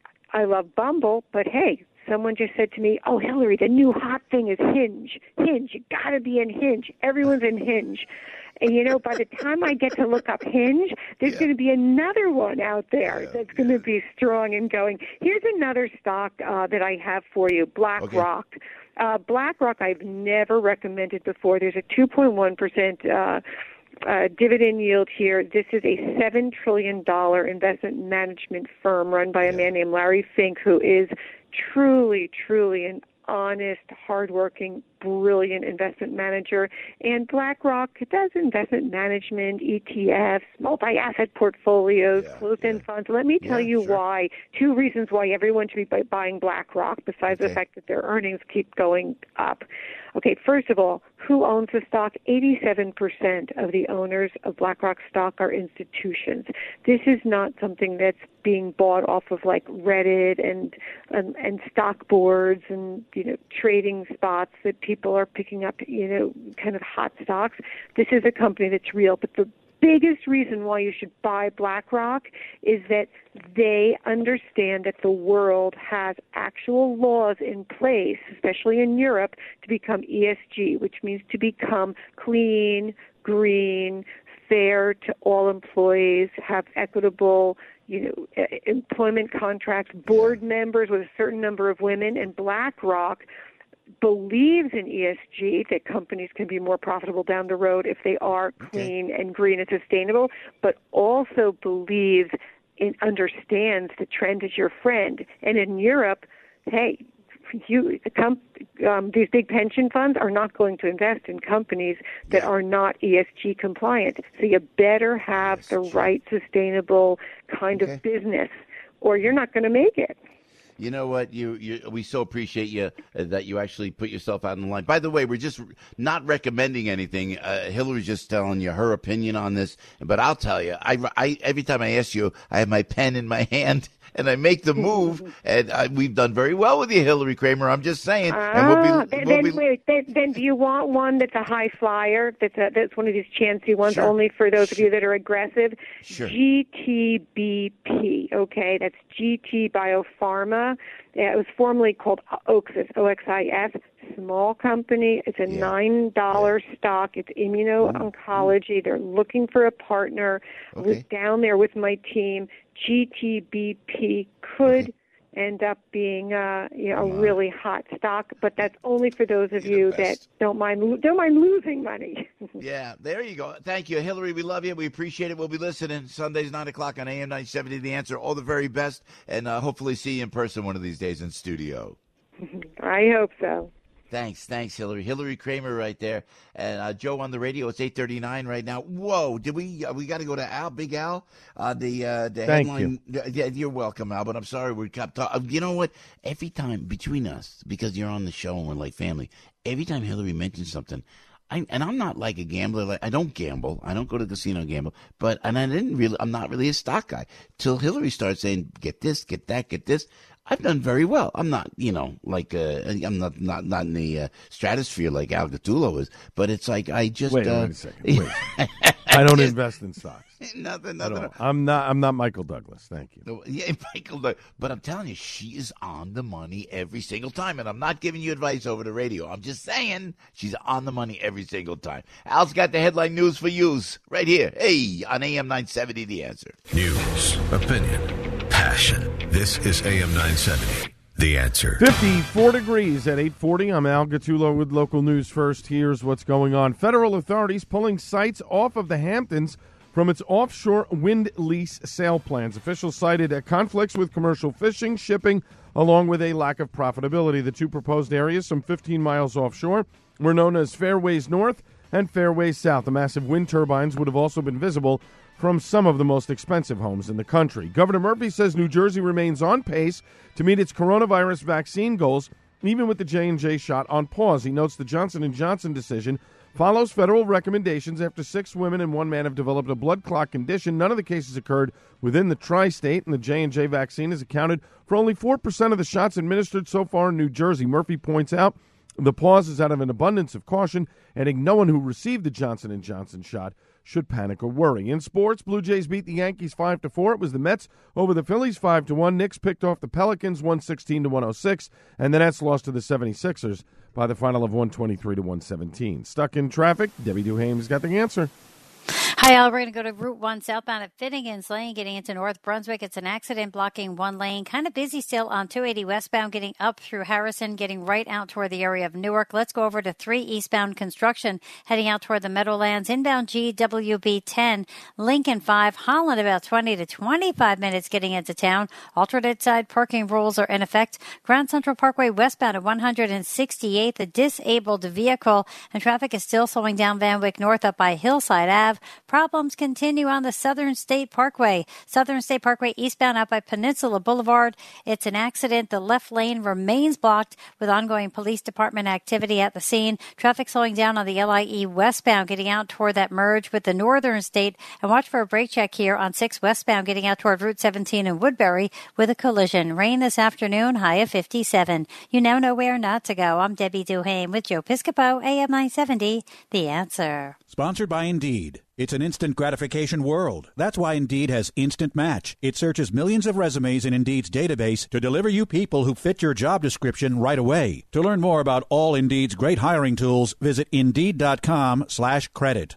I love Bumble, but hey, someone just said to me, oh, Hillary, the new hot thing is Hinge. Hinge, you got to be in Hinge. Everyone's in Hinge. And, you know, by the time I get to look up Hinge, there's yeah. going to be another one out there yeah, that's going to yeah. be strong and going. Here's another stock uh, that I have for you, BlackRock. Okay. Uh, BlackRock I've never recommended before. There's a two point one percent uh, uh, dividend yield here. This is a seven trillion dollars investment management firm run by a yeah. man named Larry Fink, who is truly, truly an honest, hardworking, brilliant investment manager. And BlackRock does investment management, E T Fs, multi-asset portfolios, yeah, closed-end yeah. funds. Let me tell yeah, you sure. why. Two reasons why everyone should be buying BlackRock, besides okay. the fact that their earnings keep going up. Okay, first of all, who owns the stock? eighty-seven percent of the owners of BlackRock stock are institutions. This is not something that's being bought off of like Reddit and and, and stock boards and, you know, trading spots that people are picking up, you know, kind of hot stocks. This is a company that's real. But the biggest reason why you should buy BlackRock is that they understand that the world has actual laws in place, especially in Europe, to become E S G, which means to become clean, green, fair to all employees, have equitable, you know, employment contracts, board members with a certain number of women, and BlackRock believes in E S G, that companies can be more profitable down the road if they are clean okay. and green and sustainable, but also believes and understands the trend is your friend. And in Europe, hey, you com- um, these big pension funds are not going to invest in companies that yeah. are not E S G compliant. So you better have That's the true. right sustainable kind okay. of business, or you're not going to make it. You know what? You, you, we so appreciate you uh, that you actually put yourself out on the line. By the way, we're just not recommending anything. Uh, Hillary's just telling you her opinion on this. But I'll tell you, I, I, every time I ask you, I have my pen in my hand and I make the move. And I, we've done very well with you, Hillary Kramer. I'm just saying. Ah, and we'll be, then, we'll then, be, wait, then, then do you want one that's a high flyer? That's a, that's one of these chancy ones, Sure. only for those Sure. of you that are aggressive. Sure. G T B P. Okay, that's G T Biopharma. Yeah, it was formerly called Oxis, O X I S. Small company. It's a Yeah. nine dollar Yeah. stock. It's immuno-oncology. They're looking for a partner. I was Okay. down there with my team. G T B P could end up being uh, you know, a really hot stock, but that's only for those of You're you the that best. don't mind don't mind losing money. Yeah, there you go. Thank you, Hillary. We love you. We appreciate it. We'll be listening Sundays, nine o'clock on A M nine seventy. The Answer. All the very best, and uh, hopefully see you in person one of these days in studio. I hope so. Thanks, thanks, Hillary. Hillary Kramer right there. And uh, Joe on the radio. It's eight thirty-nine right now. Whoa, did we uh, we got to go to Al, Big Al? Uh, the uh, the Thank headline. Yeah, you're welcome, Al, but I'm sorry we kept talking. You know what? Every time between us, because you're on the show and we're like family, every time Hillary mentions something, I, and I'm not like a gambler. Like I don't gamble. I don't go to the casino and gamble. But and I didn't really. I'm not really a stock guy till Hillary starts saying, "Get this, get that, get this." I've done very well. I'm not, you know, like uh, I'm not not not in the uh, stratosphere like Al Gattulo is. But it's like I just Wait, uh, wait a second. Wait. I don't invest in stocks. nothing, At nothing. all. I'm not. I'm not Michael Douglas. Thank you. No, yeah, Michael. Doug- But I'm telling you, she is on the money every single time. And I'm not giving you advice over the radio. I'm just saying she's on the money every single time. Al's got the headline news for yous right here. Hey, on A M nine seventy, The Answer. News, opinion, passion. This is A M nine seventy, The Answer. fifty-four degrees at eight forty. I'm Al Gattulo with local news first. Here's what's going on. Federal authorities pulling sites off of the Hamptons from its offshore wind lease sale plans. Officials cited uh, conflicts with commercial fishing, shipping, along with a lack of profitability. The two proposed areas, some fifteen miles offshore, were known as Fairways North and Fairways South. The massive wind turbines would have also been visible from some of the most expensive homes in the country. Governor Murphy says New Jersey remains on pace to meet its coronavirus vaccine goals, even with the J and J shot on pause. He notes the Johnson and Johnson decision follows federal recommendations after six women and one man have developed a blood clot condition. None of the cases occurred within the tri-state, and the J and J vaccine has accounted for only four percent of the shots administered so far in New Jersey. Murphy points out the pause is out of an abundance of caution, adding no one who received the Johnson and Johnson shot should panic or worry. In sports, Blue Jays beat the Yankees five to four. It was the Mets over the Phillies five to one. Knicks picked off the Pelicans one sixteen to one oh six, and the Nets lost to the seventy-sixers by the final of one twenty-three to one seventeen. Stuck in traffic, Debbie Duhame's got the answer. Hi, Al. We're going to go to Route one southbound at Finnegan's Lane, getting into North Brunswick. It's an accident blocking one lane. Kind of busy still on two eighty westbound, getting up through Harrison, getting right out toward the area of Newark. Let's go over to three eastbound construction, heading out toward the Meadowlands. Inbound G W B ten, Lincoln five, Holland about twenty to twenty-five minutes getting into town. Alternate side parking rules are in effect. Grand Central Parkway westbound at one sixty-eighth, a disabled vehicle, and traffic is still slowing down Van Wyck North up by Hillside Avenue. Problems continue on the Southern State Parkway. Southern State Parkway eastbound out by Peninsula Boulevard. It's an accident. The left lane remains blocked with ongoing police department activity at the scene. Traffic slowing down on the L I E westbound, getting out toward that merge with the Northern State. And watch for a brake check here on six westbound, getting out toward Route seventeen in Woodbury with a collision. Rain this afternoon, high of fifty-seven. You now know where not to go. I'm Debbie Duhame with Joe Piscopo, A M nine seventy, The Answer. Sponsored by Indeed. It's an instant gratification world. That's why Indeed has Instant Match. It searches millions of resumes in Indeed's database to deliver you people who fit your job description right away. To learn more about all Indeed's great hiring tools, visit Indeed.com slash credit.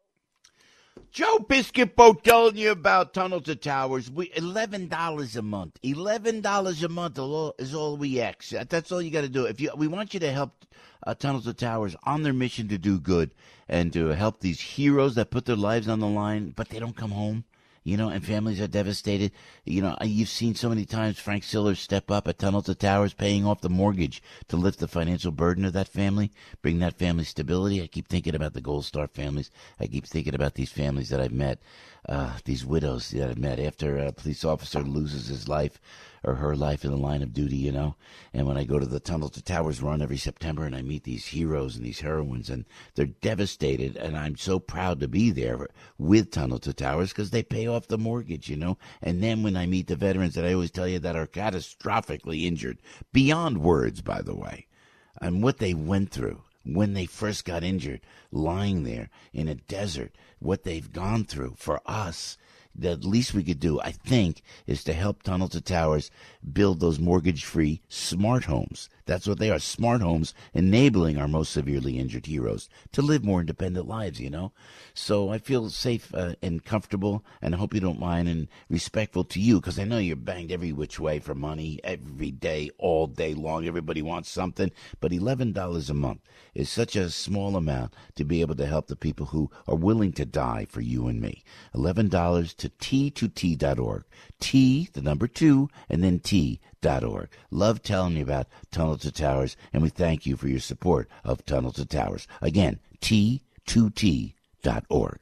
Joe Piscopo telling you about Tunnel to Towers. We eleven dollars a month. Eleven dollars a month is all, is all we ask. That's all you got to do. If you, we want you to help uh, Tunnel to Towers on their mission to do good and to help these heroes that put their lives on the line, but they don't come home. You know, and families are devastated. You know, you've seen so many times Frank Siller step up at Tunnel to Towers, paying off the mortgage to lift the financial burden of that family, bring that family stability. I keep thinking about the Gold Star families. I keep thinking about these families that I've met. uh, these widows that I've met after a police officer loses his life or her life in the line of duty, you know. And when I go to the Tunnel to Towers run every September and I meet these heroes and these heroines, and they're devastated, and I'm so proud to be there with Tunnel to Towers because they pay off the mortgage, you know. And then when I meet the veterans that I always tell you that are catastrophically injured, beyond words, by the way, and what they went through when they first got injured, lying there in a desert, what they've gone through for us, the least we could do, I think, is to help Tunnel to Towers build those mortgage-free smart homes. That's what they are, smart homes, enabling our most severely injured heroes to live more independent lives, you know. So I feel safe uh, and comfortable, and I hope you don't mind, and respectful to you, because I know you're banged every which way for money every day, all day long. Everybody wants something, but eleven dollars a month is such a small amount to be able to help the people who are willing to die for you and me. eleven dollars to T two T dot org. T, the number two, and then T dot org. Love telling you about Tunnel to Towers, and we thank you for your support of Tunnel to Towers. Again, T two T dot org.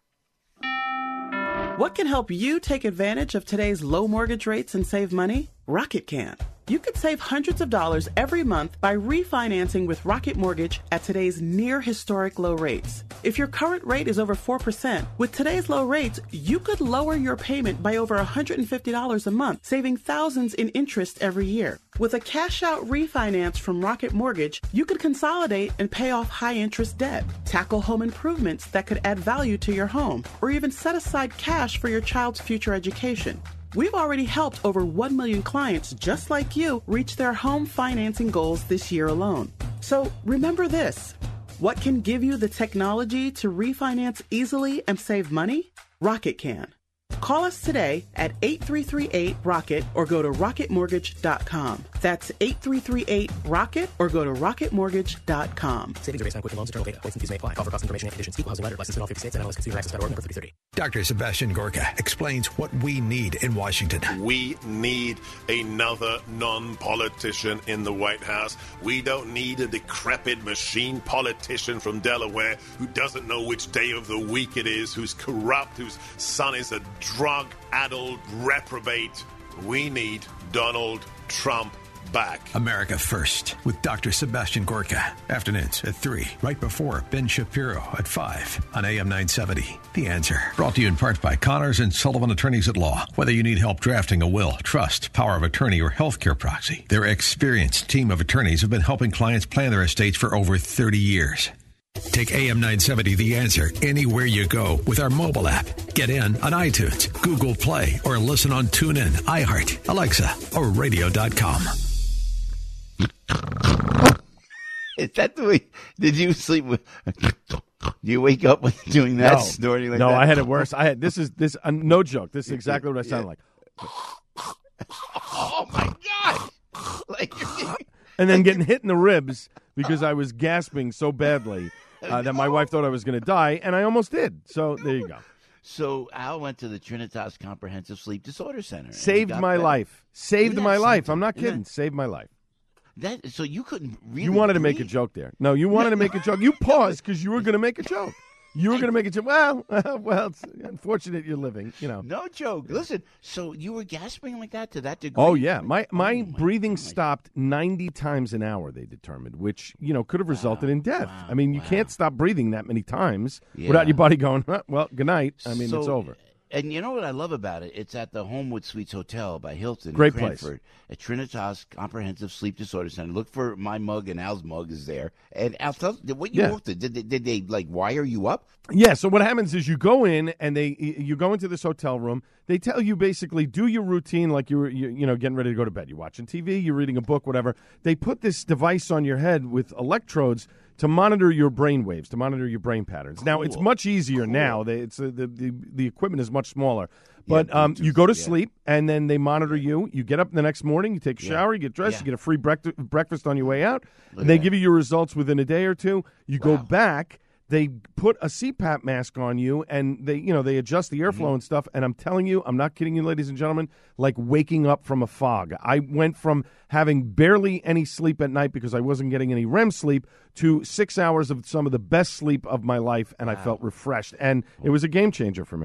What can help you take advantage of today's low mortgage rates and save money? Rocket can. You could save hundreds of dollars every month by refinancing with Rocket Mortgage at today's near historic low rates. If your current rate is over four percent, with today's low rates, you could lower your payment by over one hundred fifty dollars a month, saving thousands in interest every year. With a cash-out refinance from Rocket Mortgage, you could consolidate and pay off high-interest debt, tackle home improvements that could add value to your home, or even set aside cash for your child's future education. We've already helped over one million clients just like you reach their home financing goals this year alone. So remember this. What can give you the technology to refinance easily and save money? Rocket can. Call us today at eight three three eight, ROCKET or go to rocket mortgage dot com. That's eight three three eight, ROCKET or go to rocket mortgage dot com. Savings are based on quick loans, internal data. Points and fees may apply. Call for cost information and conditions. Equal housing lender. Licensed in all fifty states. N M L S consumer access dot org. Number thirty thirty. Doctor Sebastian Gorka explains what we need in Washington. We need another non-politician in the White House. We don't need a decrepit machine politician from Delaware who doesn't know which day of the week it is, who's corrupt, whose son is a drug-addled reprobate. We need Donald Trump back. America First with Doctor Sebastian Gorka. Afternoons at three, right before Ben Shapiro at five on A M nine seventy. The Answer. Brought to you in part by Connors and Sullivan Attorneys at Law. Whether you need help drafting a will, trust, power of attorney, or healthcare proxy, their experienced team of attorneys have been helping clients plan their estates for over thirty years. Take A M nine seventy The Answer anywhere you go with our mobile app. Get in on iTunes, Google Play, or listen on TuneIn, iHeart, Alexa, or radio dot com. Is that the way? Did you sleep with? You wake up with doing that, no, snorting like no, that? No, I had it worse. I had this is this uh, no joke. This is exactly what I sound like. Oh my god! Like, and then getting hit in the ribs because I was gasping so badly uh, that my wife thought I was going to die, and I almost did. So there you go. So Al went to the Trinitas Comprehensive Sleep Disorder Center. Saved my better. life. Saved Isn't my life. something? I'm not Isn't kidding. that- Saved my life. That so you couldn't really. You wanted to breathe. make a joke there. No, you wanted to make a joke. You paused because you were going to make a joke. You were going to make a joke. Well, well, it's unfortunate you're living, you know. No joke. Listen, so you were gasping like that to that degree? Oh, yeah. My my, Oh, my breathing God. stopped ninety times an hour, they determined, which, you know, could have resulted in death. Wow, I mean, you wow. can't stop breathing that many times Yeah. without your body going, huh, well, good night. I mean, So- it's over. And you know what I love about it? It's at the Homewood Suites Hotel by Hilton Great in place. Cranford at Trinitas Comprehensive Sleep Disorder Center. Look for my mug, and Al's mug is there. And Al, tell what you Yeah. walked in. Did they, did they like wire you up? Yeah, so what happens is you go in and they you go into this hotel room. They tell you basically do your routine like you're you, you know getting ready to go to bed. You're watching T V, you're reading a book, whatever. They put this device on your head with electrodes to monitor your brain waves, to monitor your brain patterns. Now it's Cool. much easier Cool. now. They, it's uh, the, the the equipment is much smaller. But Yeah, um, Bluetooth, you go to yeah. sleep and then they monitor you. You get up the next morning, you take a Yeah. shower, you get dressed, Yeah. you get a free breakfast breakfast on your way out, Look and they at give you your results within a day or two. You go Wow. back. They put a C PAP mask on you, and they, you know, they adjust the airflow Mm-hmm. and stuff. And I'm telling you, I'm not kidding you, ladies and gentlemen, like waking up from a fog. I went from having barely any sleep at night because I wasn't getting any R E M sleep to six hours of some of the best sleep of my life, and I felt refreshed. And it was a game changer for me.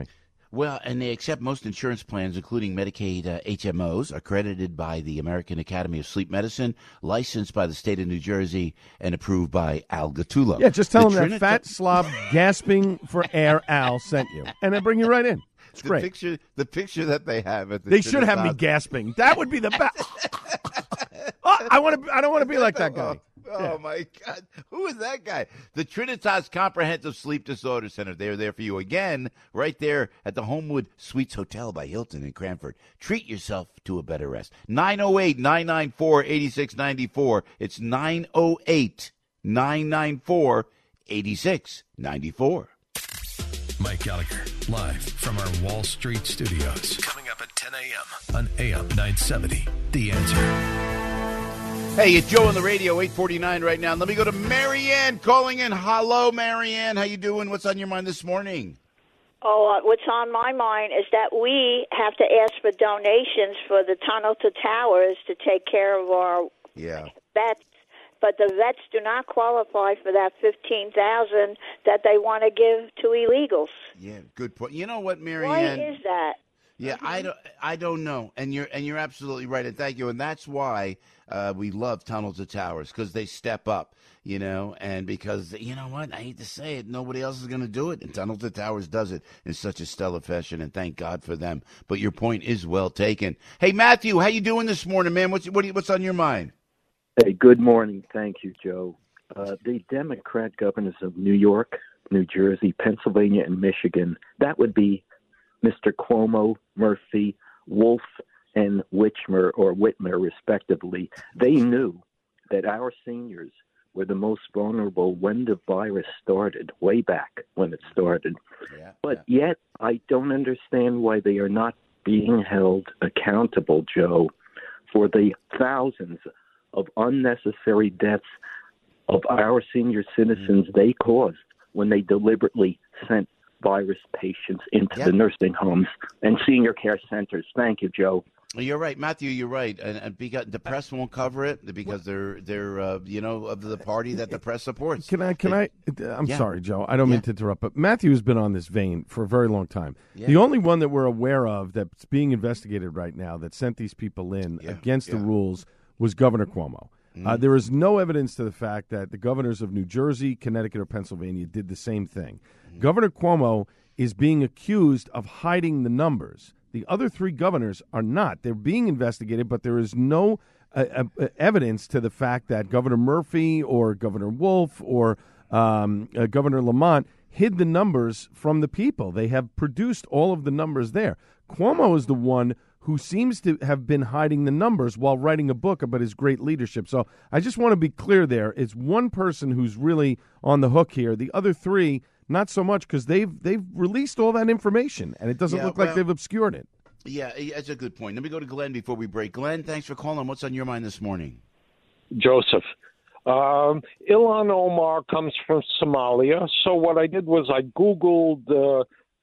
Well, and they accept most insurance plans, including Medicaid uh, H M Os, accredited by the American Academy of Sleep Medicine, licensed by the state of New Jersey, and approved by Al Gattulo. Yeah, just tell The them that Trinita- fat slob gasping for air Al sent you, and they'll bring you right in. It's the great. Picture, the picture that they have at the They should have me Trinitas- gasping. That would be the best. oh, I want to. I don't want to be like that guy. Oh, Yeah. my God. Who is that guy? The Trinitas Comprehensive Sleep Disorder Center. They're there for you again, right there at the Homewood Suites Hotel by Hilton in Cranford. Treat yourself to a better rest. nine oh eight, nine nine four, eight six nine four. It's nine oh eight, nine nine four, eight six nine four. Mike Gallagher, live from our Wall Street studios. Coming up at ten a.m. on A M nine seventy. The Answer. Hey, it's Joe on the radio, eight forty-nine right now. Let me go to Marianne calling in. Hello, Marianne. How you doing? What's on your mind this morning? Oh, uh, what's on my mind is that we have to ask for donations for the Tunnel to Towers to take care of our Yeah. vets, but the vets do not qualify for that fifteen thousand dollars that they want to give to illegals. Yeah, good point. You know what, Why Marianne? is that? Yeah, I don't, I don't know, and you're and you're absolutely right, and thank you, and that's why uh, we love Tunnel to Towers, because they step up, you know, and because you know what, I hate to say it, nobody else is going to do it, and Tunnel to Towers does it in such a stellar fashion, and thank God for them. But your point is well taken. Hey, Matthew, how you doing this morning, man? What's what do you, what's on your mind? Hey, good morning. Thank you, Joe. Uh, the Democrat governors of New York, New Jersey, Pennsylvania, and Michigan, that would be Mister Cuomo, Murphy, Wolf, and Whitmer, or Whitmer, respectively. They knew that our seniors were the most vulnerable when the virus started, way back when it started. Yeah, but yeah. Yet, I don't understand why they are not being held accountable, Joe, for the thousands of unnecessary deaths of our senior citizens they caused when they deliberately sent virus patients into Yep. the nursing homes and senior care centers. Thank you, Joe. You're right, Matthew. You're right, and, and because the press won't cover it because they're they're uh, you know of the party that the press supports. Can I? Can I? I'm Yeah. sorry, Joe. I don't mean to interrupt, but Matthew has been on this vein for a very long time. Yeah. The only one that we're aware of that's being investigated right now that sent these people in against the rules was Governor Cuomo. Mm-hmm. Uh, there is no evidence to the fact that the governors of New Jersey, Connecticut, or Pennsylvania did the same thing. Mm-hmm. Governor Cuomo is being accused of hiding the numbers. The other three governors are not. They're being investigated, but there is no uh, uh, evidence to the fact that Governor Murphy or Governor Wolf or um, uh, Governor Lamont hid the numbers from the people. They have produced all of the numbers there. Cuomo is the one who seems to have been hiding the numbers while writing a book about his great leadership. So I just want to be clear there. It's one person who's really on the hook here. The other three, not so much, because they've they've released all that information, and it doesn't Yeah, look well- like they've obscured it. Yeah, that's a good point. Let me go to Glenn before we break. Glenn, thanks for calling. What's on your mind this morning? Joseph. Um, Ilhan Omar comes from Somalia. So what I did was I Googled uh,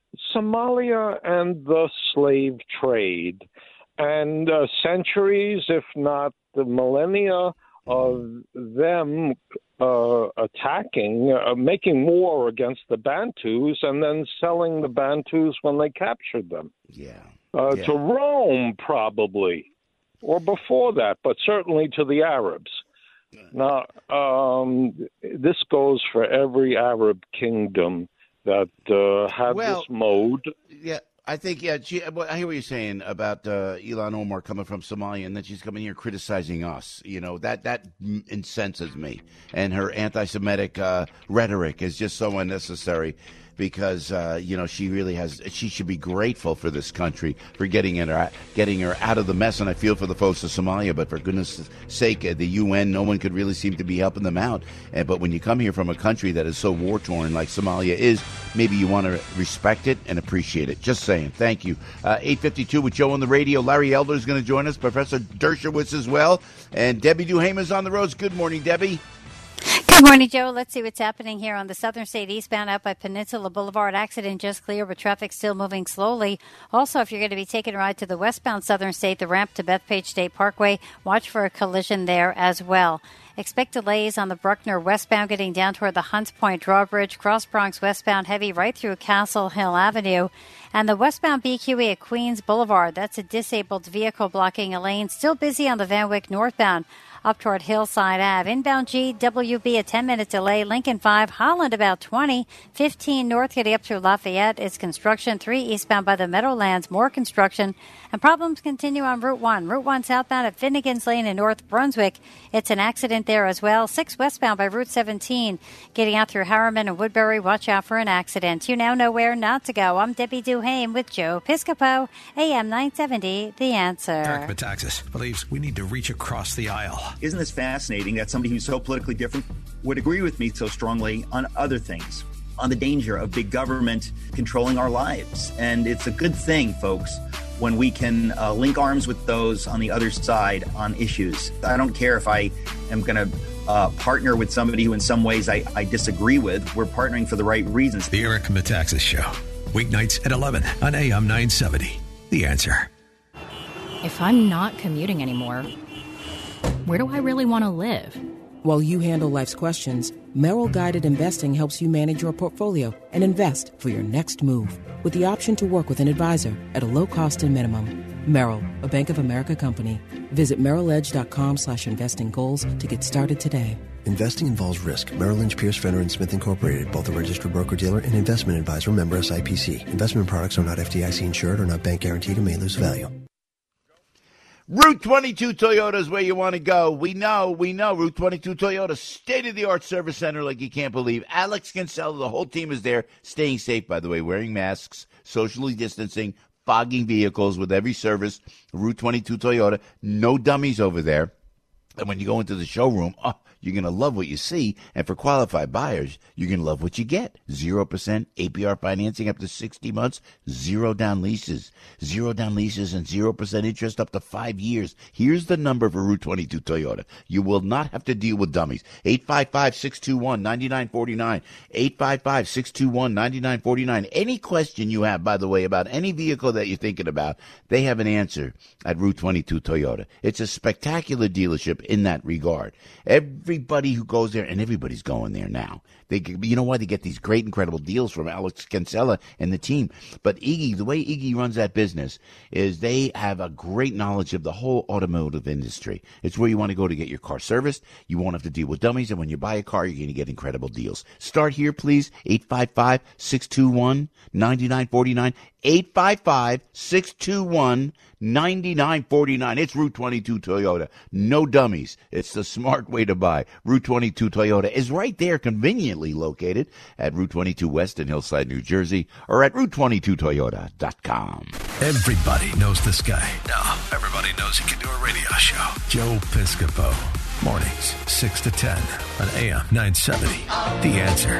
Somalia and the slave trade. And uh, centuries, if not the millennia, of them uh, attacking, uh, making war against the Bantus, and then selling the Bantus when they captured them. Yeah. Uh, Yeah. To Rome, probably, or before that, but certainly to the Arabs. Now, um, this goes for every Arab kingdom that uh, had Well, this mode. Yeah, I think, yeah, she, well, I hear what you're saying about uh, Ilhan Omar coming from Somalia and then she's coming here criticizing us. You know, that, that incenses me. And her anti-Semitic uh, rhetoric is just so unnecessary because, uh, you know, she really has, she should be grateful for this country for getting her, getting her out of the mess. And I feel for the folks of Somalia, but for goodness sake, uh, the U N, no one could really seem to be helping them out. Uh, but when you come here from a country that is so war-torn like Somalia is, maybe you want to respect it and appreciate it. Just saying. Thank you. Uh, eight fifty-two with Joe on the radio. Larry Elder is going to join us, Professor Dershowitz as well, and Debbie Duham is on the roads. Good morning, Debbie. Good morning, Joe. Let's see what's happening here on the Southern State eastbound out by Peninsula Boulevard. Accident just clear, but traffic still moving slowly. Also, if you're going to be taking a ride to the westbound Southern State, the ramp to Bethpage State Parkway, watch for a collision there as well. Expect delays on the Bruckner westbound getting down toward the Hunts Point drawbridge, Cross Bronx westbound heavy right through Castle Hill Avenue. And the westbound B Q E at Queens Boulevard, that's a disabled vehicle blocking a lane. Still busy on the Van Wyck northbound up toward Hillside Ave. Inbound G W B a ten-minute delay. Lincoln five, Holland about twenty. fifteen north getting up through Lafayette is construction. three eastbound by the Meadowlands, more construction. And problems continue on Route one. Route one southbound at Finnegan's Lane in North Brunswick. It's an accident there as well. six westbound by Route seventeen. Getting out through Harriman and Woodbury, watch out for an accident. You now know where not to go. I'm Debbie Duhame with Joe Piscopo, A M nine seventy, The Answer. Eric Metaxas believes we need to reach across the aisle. Isn't this fascinating that somebody who's so politically different would agree with me so strongly on other things, on the danger of big government controlling our lives? And it's a good thing, folks, when we can uh, link arms with those on the other side on issues. I don't care if I am going to uh, partner with somebody who in some ways I, I disagree with. We're partnering for the right reasons. The Eric Metaxas Show, weeknights at eleven on A M nine seventy. The Answer. If I'm not commuting anymore, where do I really want to live? While you handle life's questions, Merrill Guided Investing helps you manage your portfolio and invest for your next move with the option to work with an advisor at a low cost and minimum. Merrill, a Bank of America company. Visit merrill edge dot com slash investing goals to get started today. Investing involves risk. Merrill Lynch, Pierce, Fenner and Smith Incorporated, both a registered broker-dealer and investment advisor, member S I P C. Investment products are not F D I C insured or not bank guaranteed and may lose value. Route twenty-two Toyota is where you want to go. We know, we know. Route twenty-two Toyota, state-of-the-art service center like you can't believe. Alex Kinsella, the whole team is there, staying safe, by the way, wearing masks, socially distancing, fogging vehicles with every service. Route twenty-two Toyota, no dummies over there. And when you go into the showroom, oh, you're going to love what you see. And for qualified buyers, you're going to love what you get. zero percent A P R financing up to sixty months, zero down leases, zero down leases and zero percent interest up to five years. Here's the number for Route twenty-two Toyota. You will not have to deal with dummies. eight five five, six two one, nine nine four nine. eight five five, six two one, nine nine four nine. Any question you have, by the way, about any vehicle that you're thinking about, they have an answer at Route twenty-two Toyota. It's a spectacular dealership in that regard. Everybody who goes there, and everybody's going there now. They, you know why? They get these great, incredible deals from Alex Kinsella and the team. But Iggy, the way Iggy runs that business is they have a great knowledge of the whole automotive industry. It's where you want to go to get your car serviced. You won't have to deal with dummies. And when you buy a car, you're going to get incredible deals. Start here, please. eight five five, six two one, nine nine four nine. eight five five, six two one, nine nine four nine. It's Route twenty-two Toyota. No dummies. It's the smart way to buy. Route twenty-two Toyota is right there, conveniently located at Route twenty-two West in Hillside, New Jersey, or at route twenty-two toyota dot com. Everybody knows this guy. No, everybody knows he can do a radio show. Joe Piscopo. Mornings, six to ten on A M nine seventy. The Answer.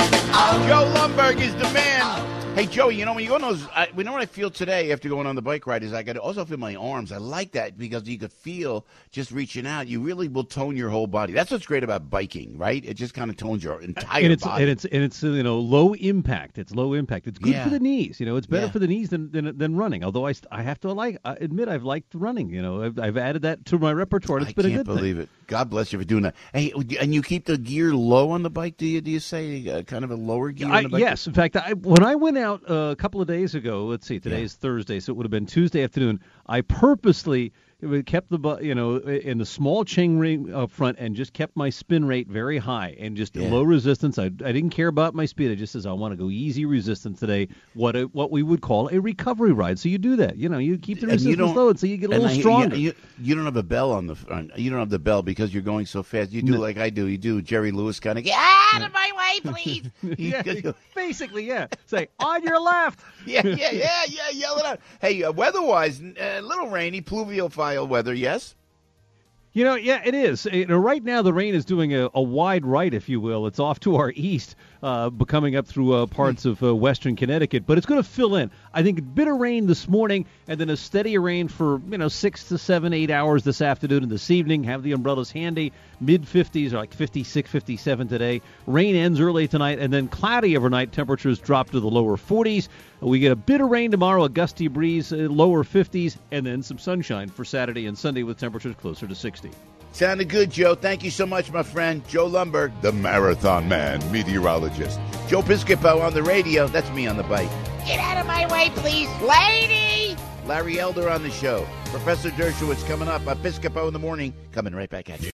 Joe Lumberg is the man. Hey, Joey, you know, when you go on those, I, you know what I feel today after going on the bike ride is I got also feel my arms. I like that because you could feel just reaching out. You really will tone your whole body. That's what's great about biking, right? It just kind of tones your entire and it's, body. And it's, and it's you know, low impact. It's low impact. It's good Yeah. for the knees. You know, it's better Yeah. for the knees than, than than running. Although I, st- I have to like I admit I've liked running. You know, I've, I've added that to my repertoire. It's I been can't a good believe thing. it. God bless you for doing that. Hey, and you keep the gear low on the bike, do you? Do you say uh, kind of a lower gear I, on the bike? yes, in fact, I, when I went out uh, a couple of days ago, let's see, today's Thursday, so it would have been Tuesday afternoon. I purposely kept the bu- you know in the small chain ring up front and just kept my spin rate very high and just Yeah. low resistance. I, I didn't care about my speed. I just says I want to go easy resistance today. What a, what we would call a recovery ride. So you do that. You know, you keep the And resistance you don't- low, and so you get a and little I- stronger. You, you, you don't have a bell on the front. You don't have the bell because you're going so fast. You do No. like I do. You do Jerry Lewis kind of get out of my way, please. yeah, basically, yeah. Say on your left. yeah, yeah, yeah, yeah. Yell it out. Hey, uh, weather-wise, a uh, little rainy, pluviophile weather. Yes. You know, yeah, it is. You know, right now the rain is doing a, a wide right, if you will. It's off to our east, uh, coming up through uh, parts of uh, western Connecticut, but it's going to fill in. I think a bit of rain this morning, and then a steady rain for you know six to seven, eight hours this afternoon and this evening. Have the umbrellas handy. Mid fifties or like fifty-six, fifty-seven today. Rain ends early tonight, and then cloudy overnight. Temperatures drop to the lower forties. We get a bit of rain tomorrow, a gusty breeze, uh, lower fifties, and then some sunshine for Saturday and Sunday with temperatures closer to sixty. Sounded good, Joe. Thank you so much, my friend. Joe Lumberg, the marathon man, meteorologist. Joe Piscopo on the radio. That's me on the bike. Get out of my way, please. Lady! Larry Elder on the show. Professor Dershowitz coming up. Episcopo in the morning. Coming right back at you.